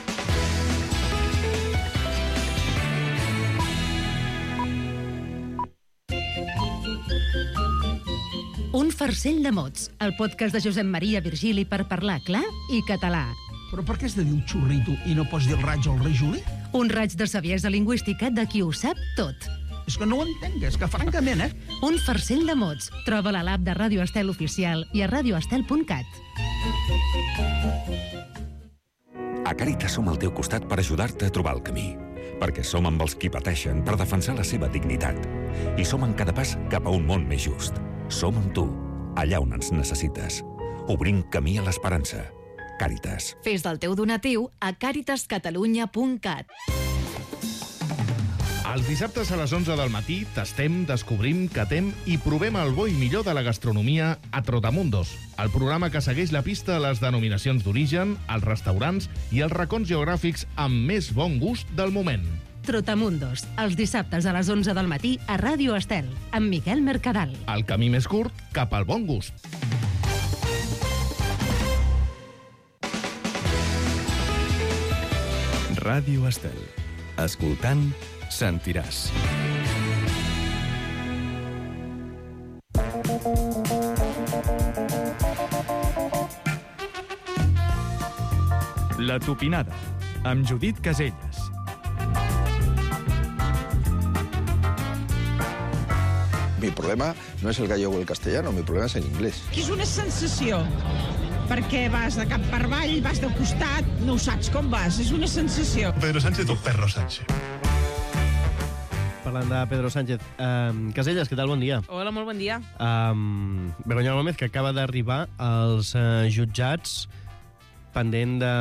Un farcell de mots, el podcast de Josep Maria Virgili per parlar clar i català. Però per què has de dir un xurrito i no pots dir el raig al rei Juli? Un raig de saviesa lingüística de qui ho sap tot. És que no ho entenc, és que francament, eh? Un farcell de mots. Troba-la a l'app de Ràdio Estel Oficial i a radioestel punt cat. A Càritas som al teu costat per ajudar-te a trobar el camí. Perquè som amb els qui pateixen per defensar la seva dignitat. I som en cada pas cap a un món més just. Som amb tu, allà on ens necessites. Obrim camí a l'esperança. Càritas. Fes del teu donatiu a càritas catalunya punt cat. Els dissabtes a les onze del matí tastem, descobrim, catem i provem el bo i millor de la gastronomia a Trotamundos, el programa que segueix la pista a les denominacions d'origen, els restaurants i els racons geogràfics amb més bon gust del moment. Trotamundos, els dissabtes a les onze del matí a Ràdio Estel, amb Miquel Mercadal. El camí més curt cap al bon gust. Ràdio Estel. Escoltant, sentiràs. La Tupinada, amb Judit Caselles. Mi problema no es el gallego o el castellano, mi problema es el inglés. Que és una sensació, perquè vas de cap per avall, vas de costat, no ho saps com vas, és una sensació. Pedro Sánchez o Perro Sánchez? Parlant de Pedro Sánchez. Um, Caselles, què tal? Bon dia. Hola, molt bon dia. Um, Begoña Gómez, que acaba d'arribar als uh, jutjats pendent de,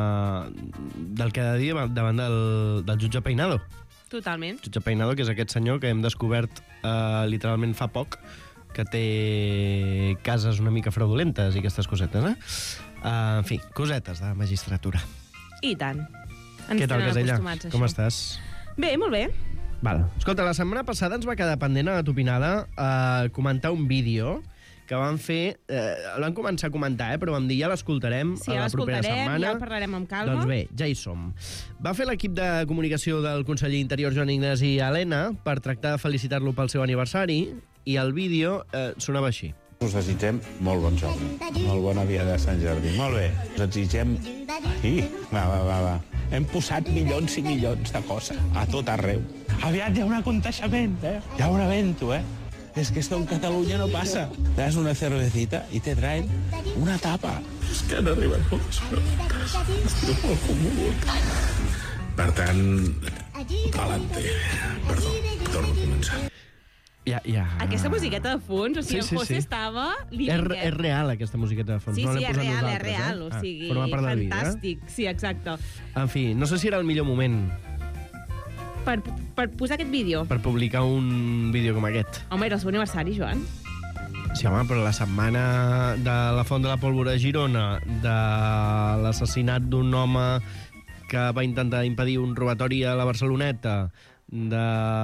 del que ha de dir davant del, del jutge Peinado. Totalment. Jutge Peinado, que és aquest senyor que hem descobert uh, literalment fa poc, que té cases una mica fraudulentes i aquestes cosetes, eh? Uh, en fi, cosetes de magistratura. I tant. Ens Què tal, tenen Casella? acostumats a Com això. estàs? Bé, molt bé. Val. Escolta, la setmana passada ens va quedar pendent a la Tupinada uh, comentar un vídeo que van fer... Eh, el van començar a comentar, eh, però vam dir ja l'escoltarem Sí, a ja la propera l'escoltarem, setmana. ja el parlarem amb calma. Doncs bé, ja hi som. Va fer l'equip de comunicació del conseller Interior Joan Ignasi Elena per tractar de felicitar-lo pel seu aniversari i el vídeo eh, sonava així. Us desitgem molt bon jorn, molt bona via de Sant Jordi. Molt bé, us desitgem... Ai, va, va, va, va. Hem posat milions i milions de coses a tot arreu. Aviat hi ha un aconteixement, eh? Hi ha un evento, eh? Es que esto en Cataluña no pasa. Te das una cervecita y te traen una tapa. Es que han arribat moltes preguntes. Estic molt commogut. Per tant, pa'lante. Perdó, torno a començar. Ja, ja. Aquesta musiqueta de fons, o sigui, Sí, sí, el José sí. estava... És, és real, aquesta musiqueta de fons. Sí, no sí, l'hem és posat real, és nosaltres, real, eh? o sigui, Ah, forma part del vídeo, fantàstic. Sí, exacte. eh? En fi, no sé si era el millor moment Per, per posar aquest vídeo. per publicar un vídeo com aquest. Home, era el seu aniversari, Joan. Sí, home, però la setmana de la Font de la Pólvora a Girona, de l'assassinat d'un home que va intentar impedir un robatori a la Barceloneta, de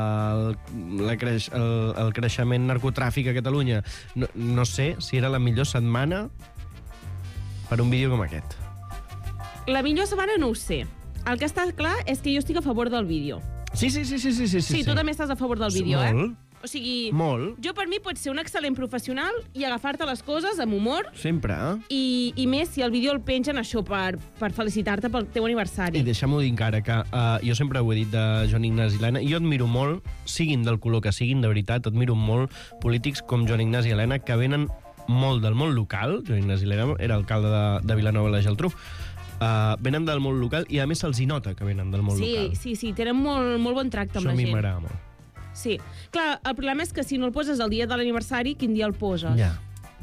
la creix, el, el creixement narcotràfic a Catalunya, no, no sé si era la millor setmana per un vídeo com aquest. La millor setmana no ho sé. El que està clar és que jo estic a favor del vídeo. Sí, sí, sí, sí, sí, sí. Sí, tu també estàs a favor del vídeo, eh? Molt. O sigui, Molt. jo per mi pots ser un excel·lent professional i agafar-te les coses amb humor Sempre, eh? i, i més si el vídeo el pengen això per, per felicitar-te pel teu aniversari. I deixa'm-ho dir encara, que uh, jo sempre ho he dit de Joan Ignasi Elena, i jo admiro molt, siguin del color que siguin, de veritat, admiro molt polítics com Joan Ignasi Elena, que venen molt del món local. Joan Ignasi Elena era alcalde de, de Vilanova i la Geltrú. Uh, venen del món local i a més se'ls hi nota que venen del món Sí, local. sí, sí, tenen molt, molt bon tracte amb Això a la mi gent. m'agrada molt. Sí. Clar, el problema és que si no el poses el dia de l'aniversari, quin dia el poses? Ja,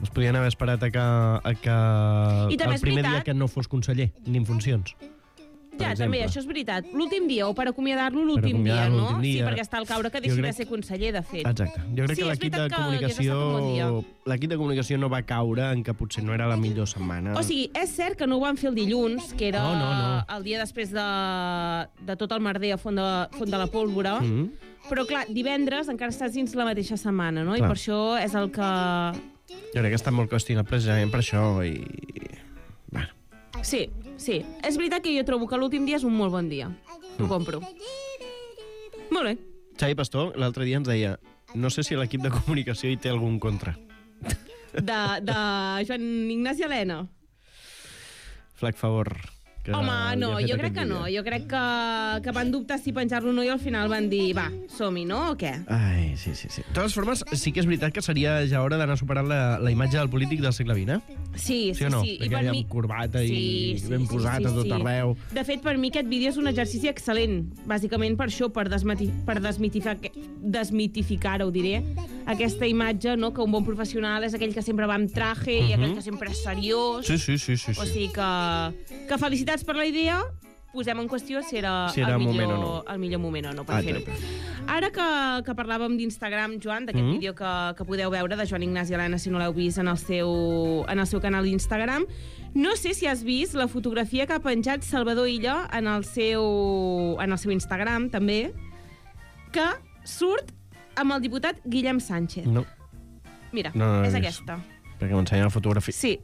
Es podien haver esperat a que, a que I també el és primer veritat- dia que no fos conseller, ni en funcions. Ja, també, això és veritat. L'últim dia, o per acomiadar-lo Per l'últim dia, acomiadar-lo no? l'últim dia. Sí, perquè està al caure que Jo deixi crec- de ser conseller, de fet. Exacte. Jo crec Sí, que és l'equip de veritat que hagués estat comunicació... un bon dia. L'equip de comunicació no va caure en que potser no era la millor setmana. O sigui, és cert que no ho van fer el dilluns, que era No, no, no. el dia després de, de tot el merder a Font de, Font de la Pólvora, Mm. però clar, divendres encara estàs dins la mateixa setmana, no? I Clar. per això és el que... Jo crec que està molt qüestionat precisament per això i... Sí, sí. És veritat que jo trobo que l'últim dia és un molt bon dia. Ho Mm. compro. Molt bé. Xavi Pastor l'altre dia ens deia no sé si l'equip de comunicació hi té algun contra. De, de Joan Ignasi Helena. Flac favor. Que Home, li no, ha fet jo aquest crec que no. vídeo. Jo crec que, que van dubtar si penjar-lo o no i al final van dir, va, som-hi, no? O què? Ai, sí, sí, sí. De totes formes, sí que és veritat que seria ja hora d'anar superant la, la imatge del polític del segle vint, eh? Sí, sí, Sí o no? sí. I Perquè per hi ha mi... corbata i ben posat a tot arreu. De fet, per mi aquest vídeo és un exercici excel·lent. Bàsicament per això, per, desmati... per desmitificar... desmitificar, ho diré, aquesta imatge, no? Que un bon professional és aquell que sempre va amb traje i Mhm. aquell que sempre és seriós. Sí, sí, sí, sí. O sí. sigui que, que felicitats per la idea, posem en qüestió si era, Si era el, millor, moment o no. el millor moment o no per Ah, fer-ho. Ara que, que parlàvem d'Instagram, Joan, d'aquest Mhm. vídeo que, que podeu veure de Joan Ignasi Helena, si no l'heu vist en el seu, en el seu canal d'Instagram, no sé si has vist la fotografia que ha penjat Salvador Illa en el seu, en el seu Instagram, també, que surt amb el diputat Guillem Sánchez. No. Mira, No, no l'he és vist. aquesta. Perquè m'ensenya la fotografia. Sí.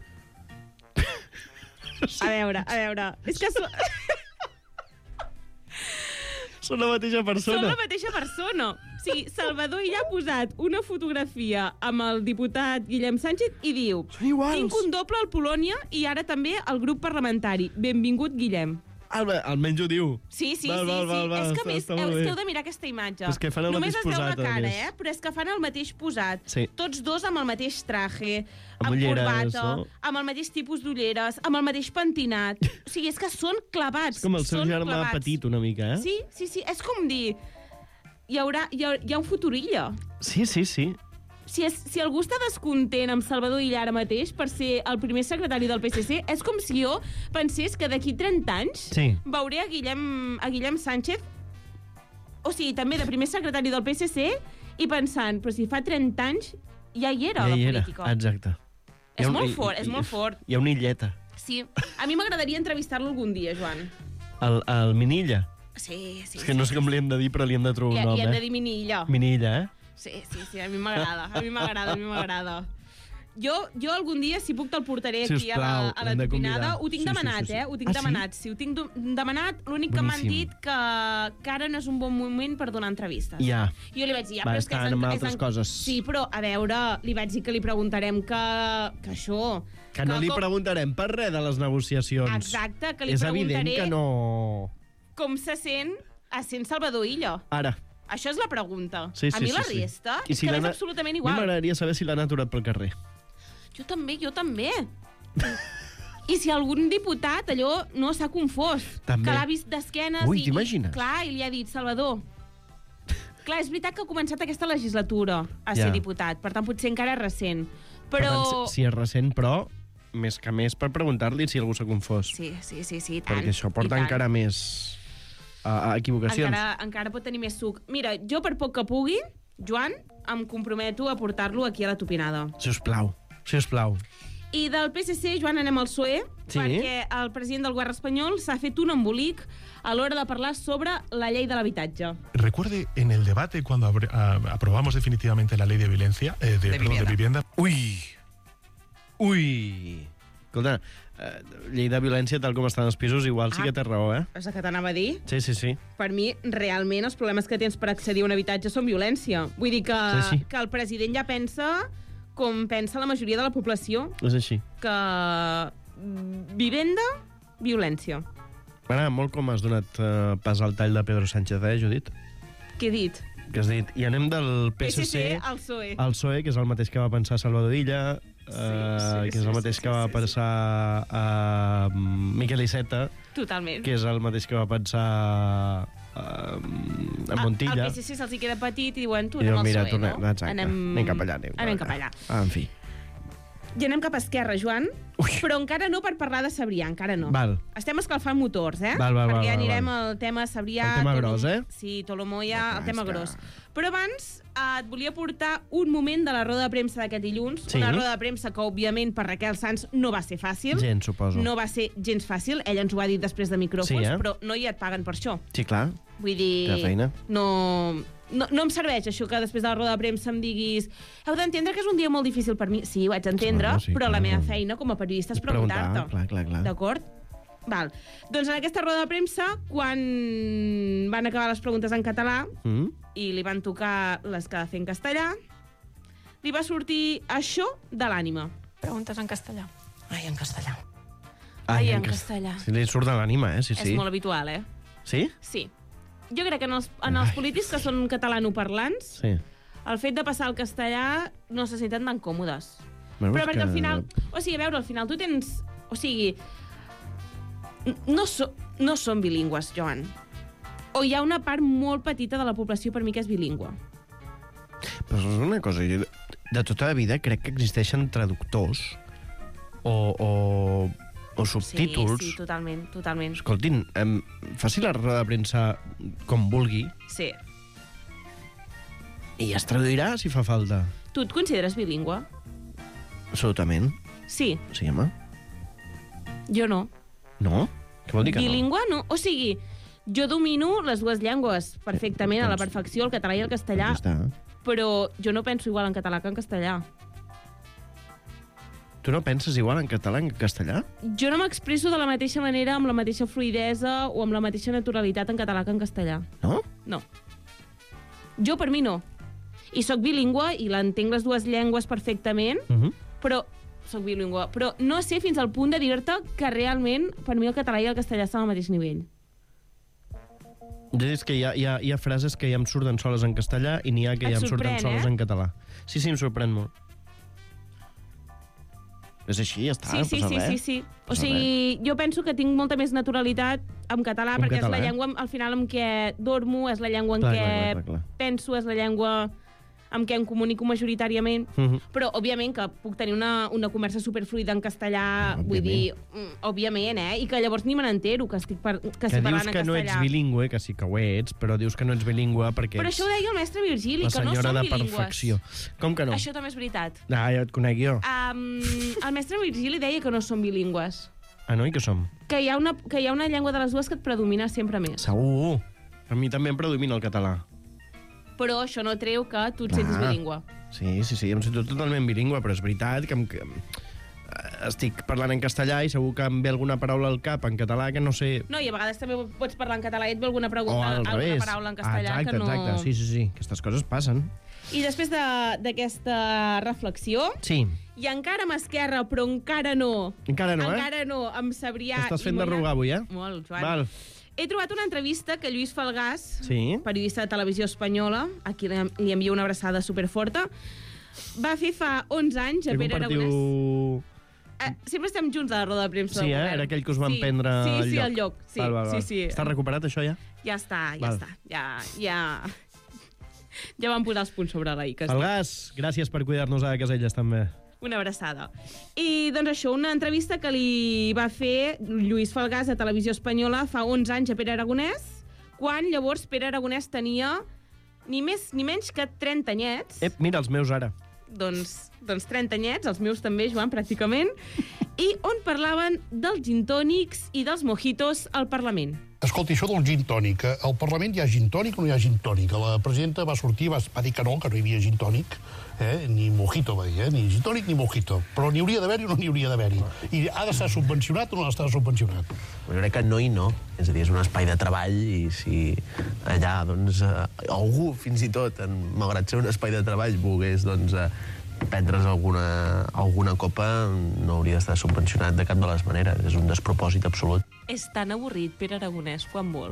A veure, a veure. És que... So... Són la mateixa persona. Són la mateixa persona. O sigui, Salvador Illa ha posat una fotografia amb el diputat Guillem Sánchez i diu tinc un doble al Polònia i ara també al grup parlamentari. Benvingut, Guillem. Alba, almenys ho diu. Sí, sí, Val, sí. val, sí. val, val, és que està- més, està heu, molt és bé. que heu de mirar aquesta imatge. És que fan el Només mateix es veu posat, la a cara, més. eh? Però és que fan el mateix posat. Sí. Tots dos amb el mateix traje, Amb amb, ulleres, corbata, no? amb el mateix tipus d'ulleres, amb el mateix pentinat. O sigui, és que són clavats. És com el seu són germà clavats. petit una mica, eh? Sí, sí, sí. És com dir... Hi haurà, hi ha, hi ha un futurilla. Sí, sí, sí. Si, és, si algú està descontent amb Salvador Illa ara mateix per ser el primer secretari del P S C, és com si jo pensés que d'aquí trenta anys Sí. veuré a Guillem, a Guillem Sánchez, o sigui, també de primer secretari del P S C, i pensant, però si fa trenta anys ja hi era ja la hi era, política. exacte. Hi És ha un- molt hi- fort, és hi- molt fort. Hi ha una illeta. Sí, a mi m'agradaria entrevistar-lo algun dia, Joan. El, el Minilla. Sí, sí. És que no sé com li hem de dir, però li hem de trobar I, un nom, I hem de eh? dir Minilla. Minilla, eh? Sí, sí, sí, a mi m'agrada, a mi m'agrada, a mi m'agrada. Jo, jo algun dia, si puc, te'l portaré aquí Sisplau, a la, a la l'hem de tupinada. convidar. Ho tinc Sí, sí, demanat, sí, sí. eh? Ho tinc Ah, sí? demanat. Sí, ho tinc do- demanat. L'únic que m'han Boníssim. dit que, que ara no és un bon moment per donar entrevistes. Ja. Jo li vaig dir, ja, Va, però és que... és estan en- amb és altres en- coses. Sí, però, a veure, li vaig dir que li preguntarem que, que això... Que no li com, preguntarem per res de les negociacions. Exacte, que li És preguntaré evident que no... com se sent a sent Salvador Illa. Ara. Això és la pregunta. Sí, sí, a mi sí, la sí. resta I és si que m'és l'han- absolutament A mi igual. m'agradaria saber si l'han aturat pel carrer. Jo també, jo també. I si algun diputat, allò, no s'ha confós. També. Que l'ha vist d'esquenes Ui, i, t'imagines? i, clar, i li ha dit, Salvador, clar, és veritat que ha començat aquesta legislatura a ser Ja. diputat, per tant, potser encara és recent. Per Però... tant, si si és recent, però, més que més per preguntar-li si algú s'ha confós. Sí, sí, sí, sí, i tant. Perquè això i porta tant. encara més a, a equivocacions. Encara, encara pot tenir més suc. Mira, jo per poc que pugui, Joan, em comprometo a portar-lo aquí a la tupinada. Sisplau, sisplau. I del P S C, Joan, anem al P S O E, Sí. perquè el president del govern espanyol s'ha fet un embolic a l'hora de parlar sobre la llei de l'habitatge. Recuerde en el debate cuando abri- a- aprobamos definitivamente la ley de violencia, eh, de, De perdón, de vivienda. vivienda. Ui! Ui! Escolta, eh, llei de violència tal com estan els pisos, igual sí Ah. que té raó, eh? És el que t'anava a dir. Sí, sí, sí. Per mi, realment, els problemes que tens per accedir a un habitatge són violència. Vull dir que, Sí, sí. que el president ja pensa com pensa la majoria de la població, És així. que mm, vivenda, violència. M'agrada molt com has donat eh, pas al tall de Pedro Sánchez, eh, Judit? Què he dit? Que has dit, i anem del P S C al P S O E. al P S O E, que és el mateix que va pensar Salvador Illa, eh, sí, que és el sí, mateix sí, que va sí, pensar eh, Miquel Iceta, Totalment. que és el mateix que va pensar eh, en Montilla. Al P S C se'ls hi queda petit i diuen, tu, I anem diu, al mira, P S O E, tornem, no? exacte, anem cap allà. anem cap allà. Ah, en fi. I anem cap a esquerra, Joan, Ui. però encara no per parlar de Sabrià, encara no. Val. Estem escalfant motors, eh? Val, val, Perquè val, anirem val. al tema Sabrià... El tema Tolom... gros, eh? Sí, Tolomoya, Ah, el tema és que- gros. Però abans eh, et volia portar un moment de la roda de premsa d'aquest dilluns. Sí. Una roda de premsa que, òbviament, per Raquel Sanz no va ser fàcil. Gens, suposo. No va ser gens fàcil. Ella ens ho ha dit després de micròfons, Sí, eh? però no hi et paguen per això. Sí, clar. Vull dir... Té feina. No, no, no em serveix això que després de la roda de premsa em diguis heu d'entendre que és un dia molt difícil per mi. Sí, ho haig d'entendre, Bueno, sí, però la clar. meva feina com a periodista és preguntar-te. Preguntar, clar, clar, clar. D'acord? Val. Doncs en aquesta roda de premsa, quan van acabar les preguntes en català Mm? i li van tocar les que ha de fer en castellà, li va sortir això de l'ànima. Preguntes en castellà. Ai, en castellà. Ai, Ai, en cas- castellà. Sí, li surt de l'ànima, eh? Sí, sí. És molt habitual, eh? Sí? Sí. Jo crec que en els, en els polítics que són catalanoparlants, Sí. el fet de passar al castellà no se senten tan còmodes. Bueno, Però és perquè que- al final... O sigui, a veure, al final tu tens... O sigui... n- No, so, no són bilingües, Joan. O hi ha una part molt petita de la població per mi que és bilingüe. Però és una cosa, jo de tota la vida crec que existeixen traductors o, o, o subtítols. Sí, sí, totalment, totalment. Escoltin, em, faci la roda de premsa com vulgui Sí. i es traduirà si fa falta. Tu et consideres bilingüe? Absolutament. Sí. Sí, home. Jo no. No? Què vol dir que Bilingüe no. O sigui, jo domino les dues llengües perfectament, a la perfecció, el català i el castellà, no? Ja està. però jo no penso igual en català que en castellà. Tu no penses igual en català que en castellà? Jo no m'expresso de la mateixa manera, amb la mateixa fluidesa o amb la mateixa naturalitat en català que en castellà. No? No. Jo, per mi, no. I sóc bilingüe i l'entenc les dues llengües perfectament, Uh -huh. però sóc bilingüe. Però no sé fins al punt de dir-te que realment, per mi, el català i el castellà estan al mateix nivell. Ja és que hi ha, hi, ha, hi ha frases que ja em surten soles en castellà i n'hi ha que Et ja em sorprèn, surten soles eh? en català. Sí, sí, em sorprèn molt. És així, ja està, Sí, no sí, passa sí, res. sí, sí. O Passa sigui, jo penso que tinc molta més naturalitat en català, En perquè català, és la eh? llengua, al final, en què dormo, és la llengua en Clar, què clar, clar, clar. penso, és la llengua amb què em comunico majoritàriament. Mhm. Però, òbviament, que puc tenir una, una conversa superfluida en castellà, Òbviament. vull dir, mm, òbviament, eh? I que llavors ni me n'entero que estic, par que Que estic dius parlant que en no castellà. ets bilingüe, que sí que ho ets, però dius que no ets bilingüe perquè Però ets això ho deia el mestre Virgili, la que no senyora som de bilingües. perfecció. Com que no? Això també és veritat. Ah, ja et conec jo. Um, el mestre Virgili deia que no som bilingües. Ah, no? I què som? Que hi, ha una, que hi ha una llengua de les dues que et predomina sempre més. Segur. A mi també em predomina el català. Però això no treu que tu et sentis Clar. bilingüe. Sí, sí, sí, em sento totalment bilingüe, però és veritat que, em, que em- estic parlant en castellà i segur que em ve alguna paraula al cap en català que no sé... No, i a vegades també pots parlar en català i et ve alguna, O pregunta, al alguna revés. paraula en castellà ah, exacte, que no... exacte, sí, sí, sí, aquestes coses passen. I després de- d'aquesta reflexió, Sí, i encara amb Esquerra, però encara no... encara no, eh? Encara no, amb Sabrià... T'estàs i fent Moya- d'arrugar avui, eh? Molt, Joan. Val. He trobat una entrevista que Lluís Falgàs, Sí. periodista de Televisió Espanyola, a qui li li envio una abraçada superforta, va fer fa onze anys a Que Pere Aragonès. compartiu... Eh, sempre estem junts a la roda de premsa Sí, del eh? govern. Era aquell que us van sí. prendre sí, el sí, lloc. el lloc. Sí, val, val, val. sí, sí. Està recuperat, això, ja? Ja està, ja Val. està. Ja, ja... Ja van posar els punts sobre la i. que es El diu. gas, gràcies per cuidar-nos a Caselles, també. Una abraçada. I, doncs això, una entrevista que li va fer Lluís Falgàs a Televisió Espanyola fa onze anys a Pere Aragonès, quan llavors Pere Aragonès tenia ni més ni menys que trenta anyets. Ep, mira, els meus ara. Doncs, doncs trenta anyets, els meus també, Joan, pràcticament, i on parlaven dels gintònics i dels mojitos al Parlament. Escolti, això del gin tònic, eh, al Parlament hi ha gin tònic o no hi ha gin tònic? La presidenta va sortir, va, va dir que no, que no hi havia gin tònic, eh? Ni mojito, va dir, eh? Ni gin tònic ni mojito. Però n'hi hauria d'haver-hi o no n'hi hauria d'haver-hi? I ha d'estar subvencionat o no ha d'estar subvencionat? Jo crec que no i no. És a dir, és un espai de treball i si allà, doncs, eh, algú, fins i tot, en, malgrat ser un espai de treball, volgués, doncs, eh, prendre's alguna, alguna copa, no hauria d'estar subvencionat de cap de les maneres. És un despropòsit absolut. És tan avorrit, Pere Aragonès, quan vol.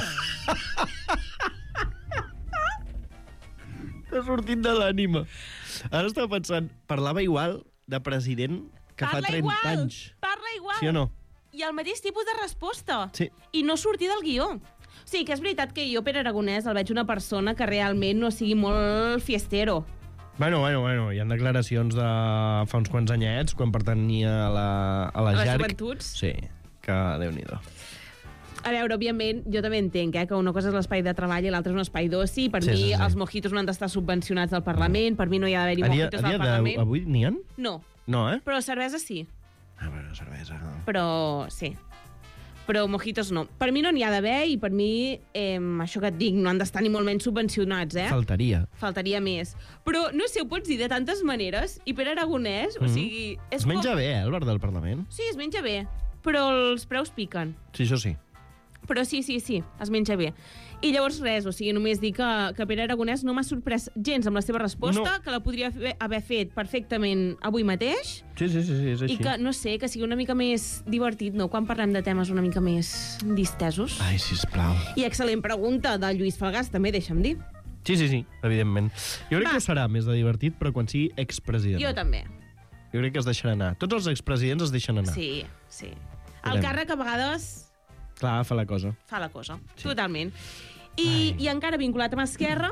T'ha sortit de l'ànima. Ara estava pensant, parlava igual de president que Parla fa trenta igual, anys. Parla igual. Sí o no? I el mateix tipus de resposta. Sí. I no sortir del guió. O sigui, que és veritat que jo, Pere Aragonès, el veig una persona que realment no sigui molt fiestero. Bueno, bueno, bueno, hi ha declaracions de fa uns quants anyets, quan pertanyia a la, a la A les J A R C. joventuts? Sí, que Déu-n'hi-do. A veure, òbviament, jo també entenc eh, que una cosa és l'espai de treball i l'altra és un espai d'oci. Per Sí, mi, sí, sí. els mojitos no han d'estar subvencionats al Parlament, per mi no hi ha d'haver-hi A dia, mojitos a dia al Parlament. d'avui n'hi ha? No, No, eh? però cervesa sí. Ah, bueno, cervesa... Però sí. Però mojitos no. Per mi no n'hi ha d'haver i per mi, eh, això que et dic, no han d'estar ni molt menys subvencionats, eh? Faltaria. Faltaria més. Però, no sé, ho pots dir de tantes maneres. I Pere Aragonès, o Mhm. sigui... És Es menja com... bé, eh, el bar del Parlament? Sí, es menja bé, però els preus piquen. Sí, això sí. Però sí, sí, sí, es menja bé. I llavors res, o sigui, només dir que, que Pere Aragonès no m'ha sorprès gens amb la seva resposta, No. que la podria fe- haver fet perfectament avui mateix, Sí, sí, sí, sí és així. i que, no sé, que sigui una mica més divertit, no?, quan parlem de temes una mica més distesos. Ai, sisplau. I excel·lent pregunta de Lluís Falgàs, també, deixa'm dir. Sí, sí, sí, evidentment. Jo crec Va. que ho serà més de divertit, però quan sigui expresident. Jo també. Jo crec que es deixarà anar. Tots els expresidents es deixen anar. Sí, sí. El Veurem. càrrec a vegades Clar, fa la cosa. fa la cosa, sí. Totalment. I, I encara vinculat amb Esquerra,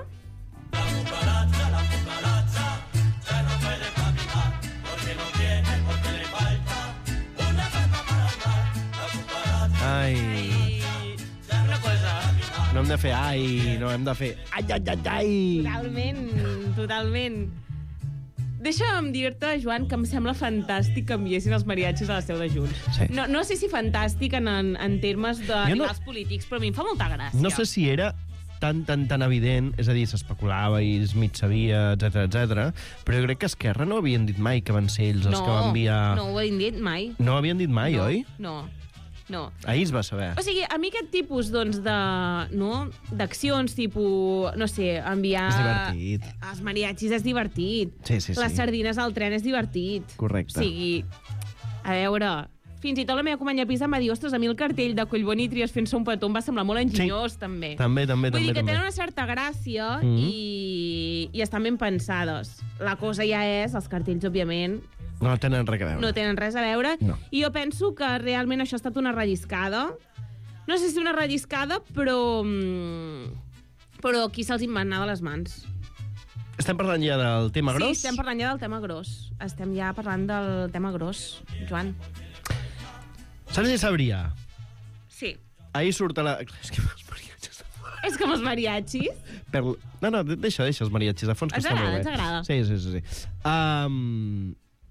Ai, una cosa... no hem de fer ai, no hem de fer ai, ai, ai, ai. Totalment, totalment. Deixa'm dir-te, Joan, que em sembla fantàstic que enviessin els mariachis a la seu de Junts. Sí. No, no sé si fantàstic en, en, en termes de Jo no- rivals polítics, però a mi em fa molta gràcia. No sé si era tan, tan, tan evident, és a dir, s'especulava i es mig sabia, etcètera, etcètera, però jo crec que Esquerra no havien dit mai que van ser ells els no, que van enviar... no ho he dit mai. No havien dit mai, no, oi? No, no. Ahir es va saber. O sigui, a mi aquest tipus, doncs, de... no? d'accions, tipus, no sé, enviar... És divertit. Els mariachis és divertit. Sí, sí, sí. Les sardines al tren és divertit. Correcte. O sigui, a veure, fins i tot la meva companya de pis em va dir, ostres, a mi el cartell de Collboni i Trias fent-se un petó em va semblar molt enginyós, sí. també. També, també, Vull també. dir que també. tenen una certa gràcia Mhm. i, i estan ben pensades. La cosa ja és, els cartells, òbviament, No tenen res a veure. no tenen res a veure. No. I jo penso que realment això ha estat una relliscada. No sé si una relliscada, però... mm, però aquí se'ls en van anar de les mans. Estem parlant ja del tema Sí, gros? estem parlant ja del tema gros. Estem ja parlant del tema gros, Joan. Sergi Sabrià. Sí. Ahir surt a la... És que els mariachis... És com els mariachis. Per... No, no, deixa, deixa els mariachis de fons, que Ens està agrada, molt bé. ens agrada. Sí, sí, sí. sí. Um...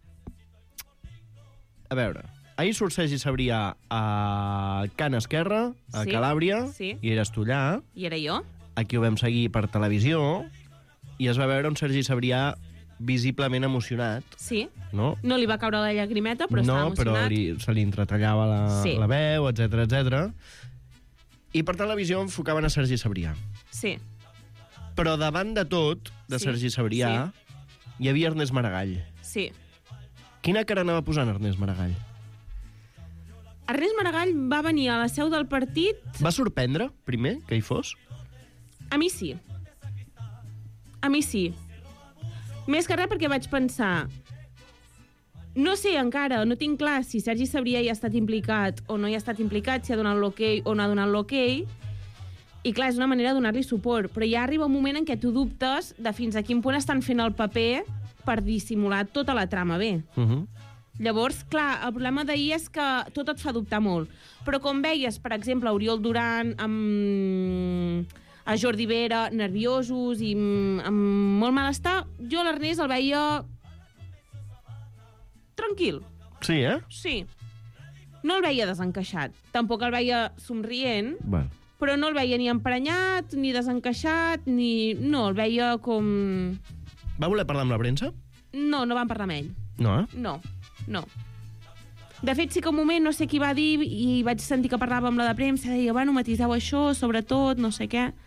A veure, ahir surt Sergi Sabrià a Can Esquerra, a Sí, Calàbria, sí. i eres tu allà. I era jo. Aquí ho vam seguir per televisió, i es va veure un Sergi Sabrià visiblement emocionat, Sí. no? No li va caure la llagrimeta, però no, estava però emocionat. li, se li entretallava la, Sí. la veu, etcètera, etcètera. I per televisió enfocaven a Sergi Sabrià. Sí. Però davant de tot, de Sí, Sergi Sabrià, hi havia Ernest Maragall. Sí. Quina cara anava posant Ernest Maragall? Ernest Maragall va venir a la seu del partit... Va sorprendre, primer, que hi fos? A mi sí. A mi sí. Més que res perquè vaig pensar... No sé encara, no tinc clar si Sergi Sabrià hi ha estat implicat o no hi ha estat implicat, si ha donat l'hoquei o no ha donat l'hoquei. I clar, és una manera de donar-li suport. Però ja arriba un moment en què tu dubtes de fins a quin punt estan fent el paper per dissimular tota la trama bé. Uh -huh. Llavors, clar, el problema d'ahir és que tot et fa dubtar molt. Però com veies, per exemple, Oriol Duran amb a Jordi Vera nerviosos i amb, amb molt malestar, jo l'Ernest el veia tranquil. Sí, eh? Sí. No el veia desencaixat. Tampoc el veia somrient, Bueno. però no el veia ni emprenyat, ni desencaixat, ni... No, el veia com... Va voler parlar amb la premsa? No, no van parlar amb ell. No, eh? No, no. De fet, sí que un moment, no sé qui va dir, i vaig sentir que parlava amb la de premsa, deia, bueno, matiseu això, sobretot, no sé què.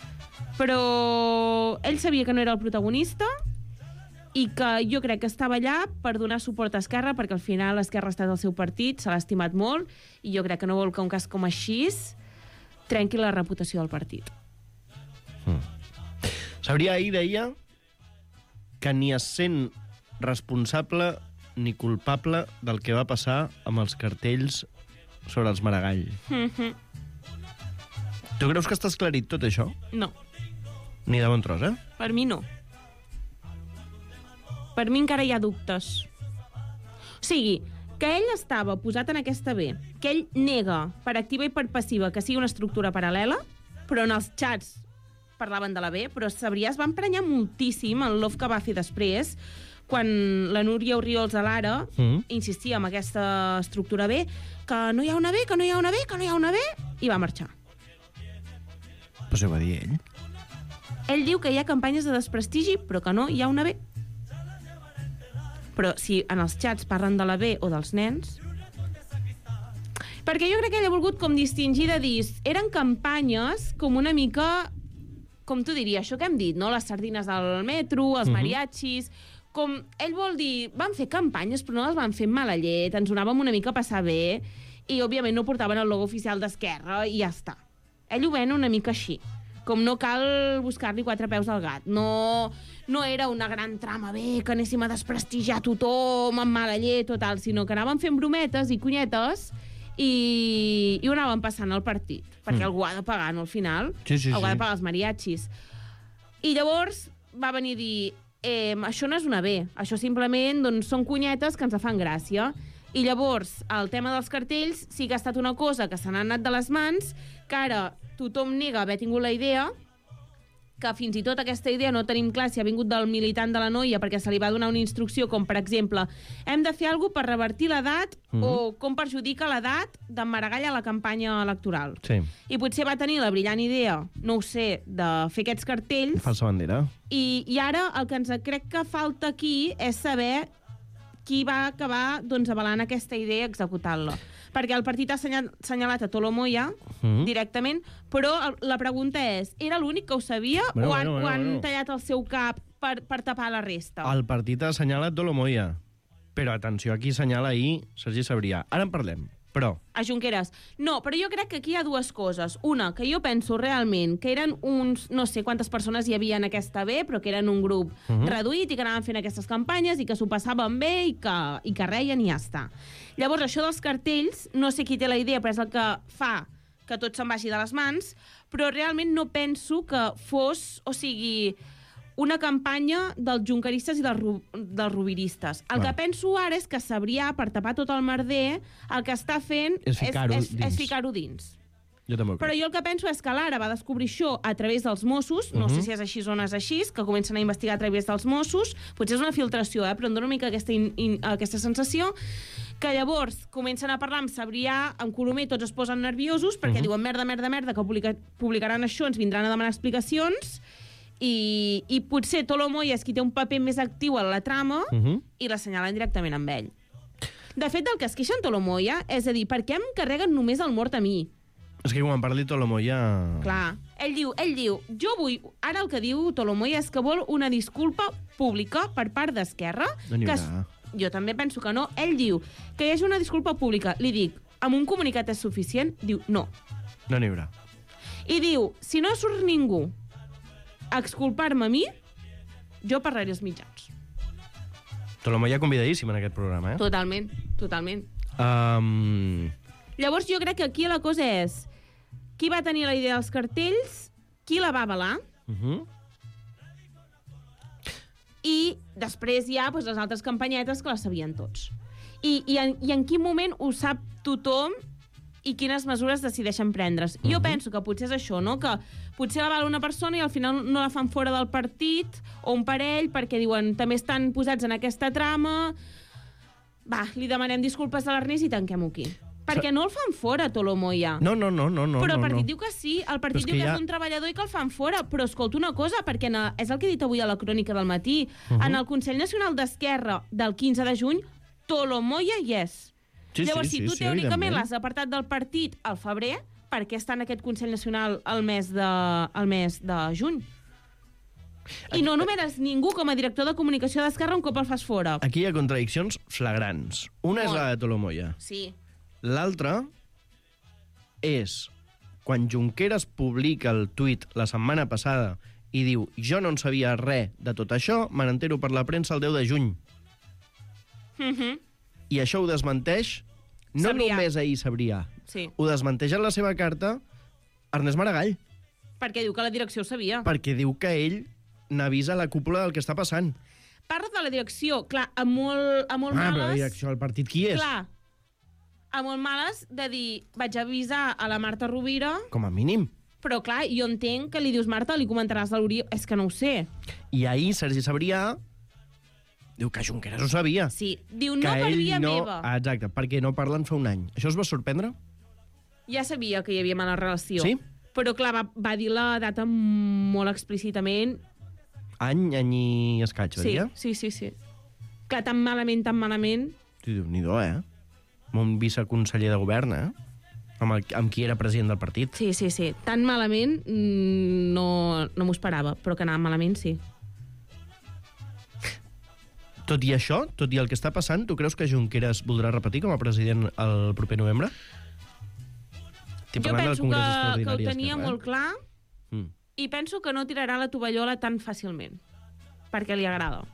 Però ell sabia que no era el protagonista i que jo crec que estava allà per donar suport a Esquerra, perquè al final Esquerra ha estat el seu partit, se l'ha estimat molt, i jo crec que no vol que un cas com així trenqui la reputació del partit. Sabrià ahir deia que ni es sent responsable ni culpable del que va passar amb els cartells sobre els Maragall. Mm-hmm. Tu creus que està esclarit tot això? No, Ni de bon tros, eh? per mi no. Per mi encara hi ha dubtes. O sigui, que ell estava posat en aquesta B, que ell nega per activa i per passiva que sigui una estructura paral·lela, però en els xats parlaven de la B, però Sabrià es va emprenyar moltíssim en l'off que va fer després, quan la Núria Orriols a l'Ara mm. insistia en aquesta estructura B, que no hi ha una B, que no hi ha una B, que no hi ha una B, i va marxar. Però això ho va dir ell. Ell diu que hi ha campanyes de desprestigi, però que no hi ha una B. Però si en els xats parlen de la B o dels nens... Perquè jo crec que ell ha volgut com distingir de dir... Eren campanyes com una mica... Com tu diries, això que hem dit, no? Les sardines del metro, els mariachis... Com ell vol dir... Van fer campanyes, però no les van fer amb mala llet, ens donàvem una mica a passar bé, i, òbviament, no portaven el logo oficial d'Esquerra, i ja està. Ell ho ven una mica així. Com no cal buscar-li quatre peus al gat. No, no era una gran trama bé, que anéssim a desprestigiar tothom amb mala llet o tal, sinó que anàvem fent brometes i conyetes i, i ho anàvem passant al partit, perquè mm. algú ha de pagar, no, al final. Sí, sí, algú ha sí. de pagar els mariachis. I llavors va venir a dir, eh, això no és una B, això simplement doncs, són conyetes que ens fan gràcia. I llavors, el tema dels cartells sí que ha estat una cosa que se n'ha anat de les mans, que ara tothom nega haver tingut la idea, que fins i tot aquesta idea no tenim clar si ha vingut del militant de la noia perquè se li va donar una instrucció com, per exemple, hem de fer alguna cosa per revertir l'edat mm-hmm. o com perjudica l'edat d'en Maragall a la campanya electoral. Sí. I potser va tenir la brillant idea, no ho sé, de fer aquests cartells. Falsa bandera. I, i ara el que ens crec que falta aquí és saber qui va acabar doncs, avalant aquesta idea i executant-la. Perquè el partit ha assenyalat a Tolomoya mm-hmm. directament, però la pregunta és, era l'únic que ho sabia bueno, o han, bueno, bueno, o han bueno. tallat el seu cap per, per tapar la resta? El partit ha assenyalat Tolomoya. Però atenció, aquí assenyala ahir Sergi Sabrià. Ara en parlem, però... A Junqueras. No, però jo crec que aquí hi ha dues coses. Una, que jo penso realment que eren uns... No sé quantes persones hi havia en aquesta B, però que eren un grup uh-huh. reduït i que anaven fent aquestes campanyes i que s'ho passaven bé i que, i que reien i ja està. Llavors, això dels cartells, no sé qui té la idea, però és el que fa que tot se'n vagi de les mans, però realment no penso que fos... O sigui... una campanya dels junqueristes i dels, ru dels rubiristes. El ah. que penso ara és que Sabrià, per tapar tot el merder, el que està fent és ficar-ho és, és, dins. és ficar-ho dins. Jo també ho crec. Però jo el que penso és que l'Ara va descobrir això a través dels Mossos, no uh-huh. sé si és així o no és així, que comencen a investigar a través dels Mossos, potser és una filtració, eh? Però em dóna una mica aquesta, in, in, aquesta sensació, que llavors comencen a parlar amb Sabrià, amb Colomer, tots es posen nerviosos, perquè uh-huh. diuen merda, merda, merda, que publica, publicaran això, ens vindran a demanar explicacions, i, i potser Tolomoya és qui té un paper més actiu en la trama uh-huh. i l'assenyalen directament amb ell. De fet, el que es queixa en Tolomoya és a dir, per què em carreguen només el mort a mi? És que quan parli Tolomoya... Clar, ell diu, ell diu, jo vull... Ara el que diu Tolomoya és que vol una disculpa pública per part d'Esquerra. No n'hi haurà. Es... Jo també penso que no. Ell diu que hi hagi una disculpa pública. Li dic, amb un comunicat és suficient? Diu, no. No n'hi haurà. I diu, si no surt ningú a exculpar-me a mi, jo parlaré als mitjans. Tolomoya convidadíssim en aquest programa, eh? Totalment, totalment. Um... Llavors jo crec que aquí la cosa és qui va tenir la idea dels cartells, qui la va avalar, uh-huh. i després hi ha doncs, les altres campanyetes que les sabien tots. I, i, en, I en quin moment ho sap tothom i quines mesures decideixen prendre's. Uh-huh. Jo penso que potser és això, no? Que potser la val una persona i al final no la fan fora del partit, o un parell, perquè diuen també estan posats en aquesta trama, va, li demanem disculpes a l'Ernest i tanquem-ho aquí. Perquè no el fan fora, Tolomoya. No, no, no, no. Però el no, partit no. diu que sí, el partit diu que, que és un treballador i que el fan fora, però escolta una cosa, perquè en, és el que he dit avui a la crònica del matí, uh-huh. en el Consell Nacional d'Esquerra del quinze de juny, Tolomoya hi és. Sí, Llavors, sí, si tu sí, teòricament sí, l'has apartat del partit al febrer, per què està en aquest Consell Nacional el mes de, el mes de juny? I no nomenes ningú com a director de comunicació d'Esquerra un cop el fas fora. Aquí hi ha contradiccions flagrants. Una és la de Tolomoya. Sí. L'altra és quan Junqueras publica el tuit la setmana passada i diu jo no en sabia res de tot això, me n'entero per la premsa el deu de juny. Mhm. I això ho desmenteix no Sabrià. només ahir Sabrià. Sí. Ho desmenteix en la seva carta Ernest Maragall. Perquè diu que la direcció ho sabia. Perquè diu que ell n'avisa la cúpula del que està passant. Parla de la direcció, clar, a molt, a molt Ah, males... però la direcció del partit qui és? Clar, a molt males de dir, vaig avisar a la Marta Rovira, Com a mínim. però clar, jo entenc que li dius, Marta, li comentaràs a l'Oriol... És que no ho sé. I ahir Sergi Sabrià diu que Junqueras ho sabia. Sí, diu no que per ell via no... meva. Ah, exacte, perquè no parlen fa un any. Això us va sorprendre? Ja sabia que hi havia mala relació. Sí? Però clar, va, va dir la data molt explícitament. Any, any i escaig, va Sí, dir? sí, sí, sí. Clar, tan malament, tan malament... Déu-n'hi-do, eh? Amb un viceconseller de govern, eh? Amb, el, amb qui era president del partit. Sí, sí, sí. Tan malament mm, no, no m'ho esperava, però que anava malament, sí. Tot i això, tot i el que està passant, tu creus que Junqueras voldrà repetir com a president el proper novembre? Estic Jo parlant del penso que, Congrés que ho Extraordinari tenia d'Esquerra, molt clar Mm. i penso que no tirarà la tovallola tan fàcilment, perquè li agrada.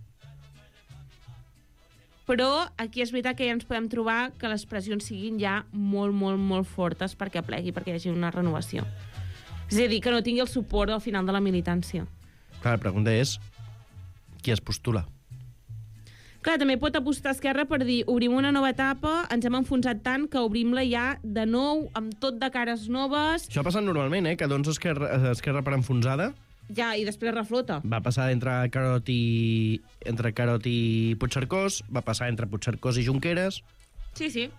Però aquí és veritat que ja ens podem trobar que les pressions siguin ja molt, molt, molt fortes perquè plegui, perquè hi hagi una renovació. És a dir, que no tingui el suport al final de la militància. Clar, la pregunta és qui es postula? Clar, també pot apostar Esquerra per dir obrim una nova etapa, ens hem enfonsat tant que obrim-la ja de nou, amb tot de cares noves, Això ha passat normalment, eh? Que doncs Esquerra, Esquerra per enfonsada ja, i després reflota. va passar entre Carot i, entre Carot i Puigcercós, va passar entre Puigcercós i Junqueras, Sí, sí.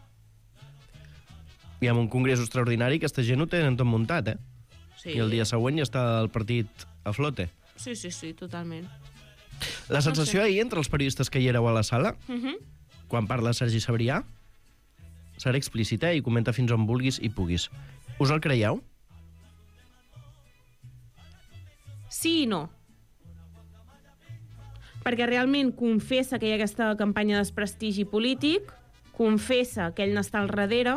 i amb un congrés extraordinari que aquesta gent ho tenen tot muntat, eh? Sí. I el dia següent ja està el partit a flote. Sí, sí, sí, totalment. La sensació No sé. ahir entre els periodistes que hi éreu a la sala, Uh -huh. quan parla Sergi Sabrià, serà explícita i comenta fins on vulguis i puguis. Us el creieu? Sí i no. Perquè realment confessa que hi ha aquesta campanya de desprestigi polític, confessa que ell n'està al darrere,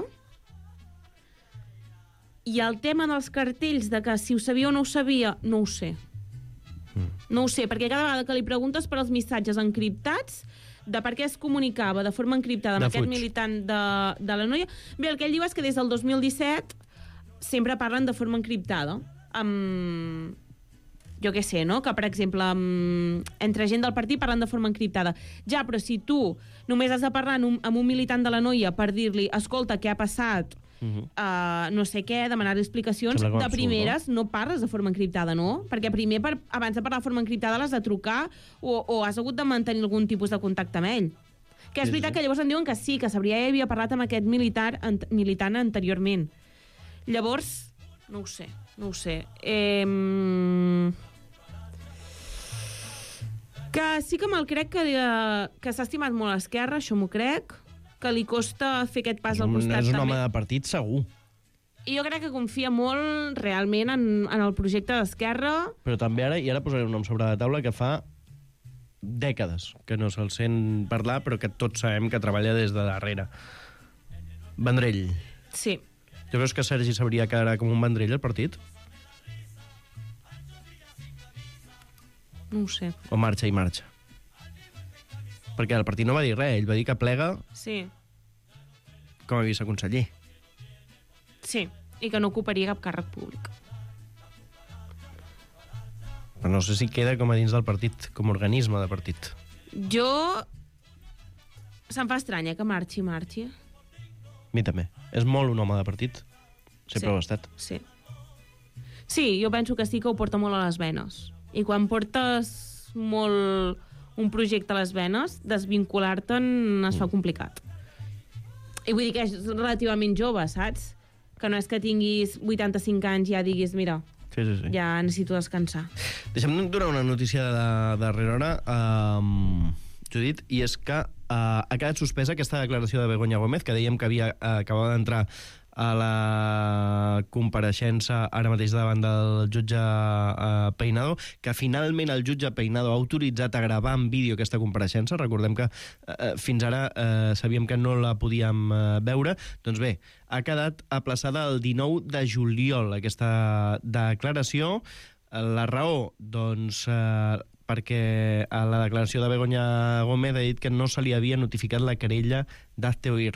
i el tema dels cartells, de que si ho sabia o no ho sabia, no ho sé. No ho sé, perquè cada vegada que li preguntes per als missatges encriptats, de per què es comunicava de forma encriptada amb De aquest fuig. militant de, de la noia... Bé, el que ell diu és que des del dos mil disset sempre parlen de forma encriptada, amb... jo què sé, no? Que, per exemple, amb... entre gent del partit parlen de forma encriptada. Ja, però si tu només has de parlar amb un, amb un militant de la noia per dir-li, escolta, què ha passat, Uh -huh. uh, no sé què, demanar-li explicacions, Sembla com de absurd, primeres no? no parles de forma encriptada, no? Perquè primer, per, abans de parlar de forma encriptada, l'has de trucar o, o has hagut de mantenir algun tipus de contacte amb ell. Que és Sí, veritat sí. que llavors em diuen que sí, que Sabrià ja havia parlat amb aquest militar, ant, militant anteriorment. Llavors, no ho sé, no ho sé. Eh, que sí que me'l crec que, eh, que s'ha estimat molt a Esquerra, això m'ho crec, que li costa fer aquest pas És al un, costat és un també. home de partit segur, I jo crec que confia molt realment en, en el projecte d'Esquerra. però també ara, i ara posaré un nom sobre la taula que fa dècades que no se'l sent parlar, però que tots sabem que treballa des de darrere. Vendrell. Sí. Tu creus que Sergi Sabrià quedarà com un Vendrell al partit? No ho sé. O marxa i marxa? Perquè el partit no va dir res, ell va dir que plega Sí, com a viceconseller. sí. I que no ocuparia cap càrrec públic. Però no sé si queda com a dins del partit, com a organisme de partit. Jo... Se'm fa estranya que marxi, marxi. A mi també. És molt un home de partit. Sempre Sí. ho ha estat. Sí. Sí, jo penso que sí que ho porta molt a les venes. I quan portes molt un projecte a les venes, desvincular-te'n es fa complicat. I vull dir que és relativament jove, saps? Que no és que tinguis vuitanta-cinc anys i ja diguis, mira, Sí, sí, sí. ja necessito descansar. Deixa'm donar una notícia de darrera hora, um, Judit, i és que uh, ha quedat suspesa aquesta declaració de Begoña Gómez, que dèiem que havia uh, acabava d'entrar a la compareixença ara mateix davant del jutge uh, Peinado, que finalment el jutge Peinado ha autoritzat a gravar en vídeo aquesta compareixença. Recordem que uh, fins ara uh, sabíem que no la podíem uh, veure. Doncs bé, ha quedat aplaçada el dinou de juliol aquesta declaració. La raó, doncs, uh, perquè a la declaració de Begoña Gómez ha dit que no se li havia notificat la querella d'Hazte Oír.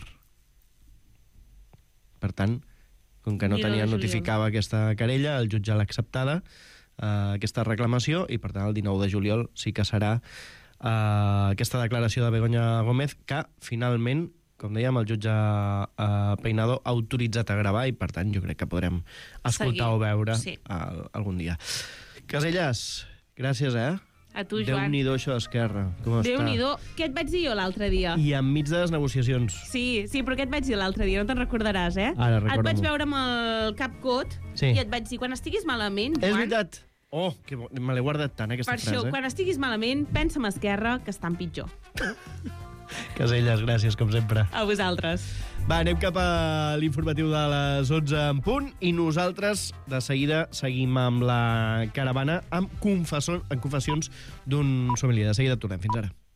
Per tant, com que no Mira, tenia Julián. notificava aquesta querella, el jutge l'ha acceptada, eh, aquesta reclamació, i per tant el dinou de juliol sí que serà uh, aquesta declaració de Begoña Gómez, que finalment, com dèiem, el jutge uh, Peinado ha autoritzat a gravar i, per tant, jo crec que podrem escoltar Seguir. o veure Sí. uh, algun dia. Caselles, gràcies, eh? A tu, Joan. Déu-n'hi-do, això d'Esquerra. Com està? Déu-n'hi-do. Què et vaig dir jo l'altre dia? I enmig de les negociacions. Sí, sí, però què et vaig dir l'altre dia? No te'n recordaràs, eh? Ara, recorda-m'ho. Et vaig veure amb el cap cot Sí. i et vaig dir, quan estiguis malament, Joan... És veritat. Oh, que bo. Me l'he guardat tant, aquesta Per frase. això, quan estiguis malament, pensa en Esquerra, que estan pitjor. Caselles, gràcies, com sempre. A vosaltres. Va, anem cap a l'informatiu de les onze en punt i nosaltres de seguida seguim amb la caravana amb confessions, amb confessions d'un sommelier. De seguida tornem. Fins ara.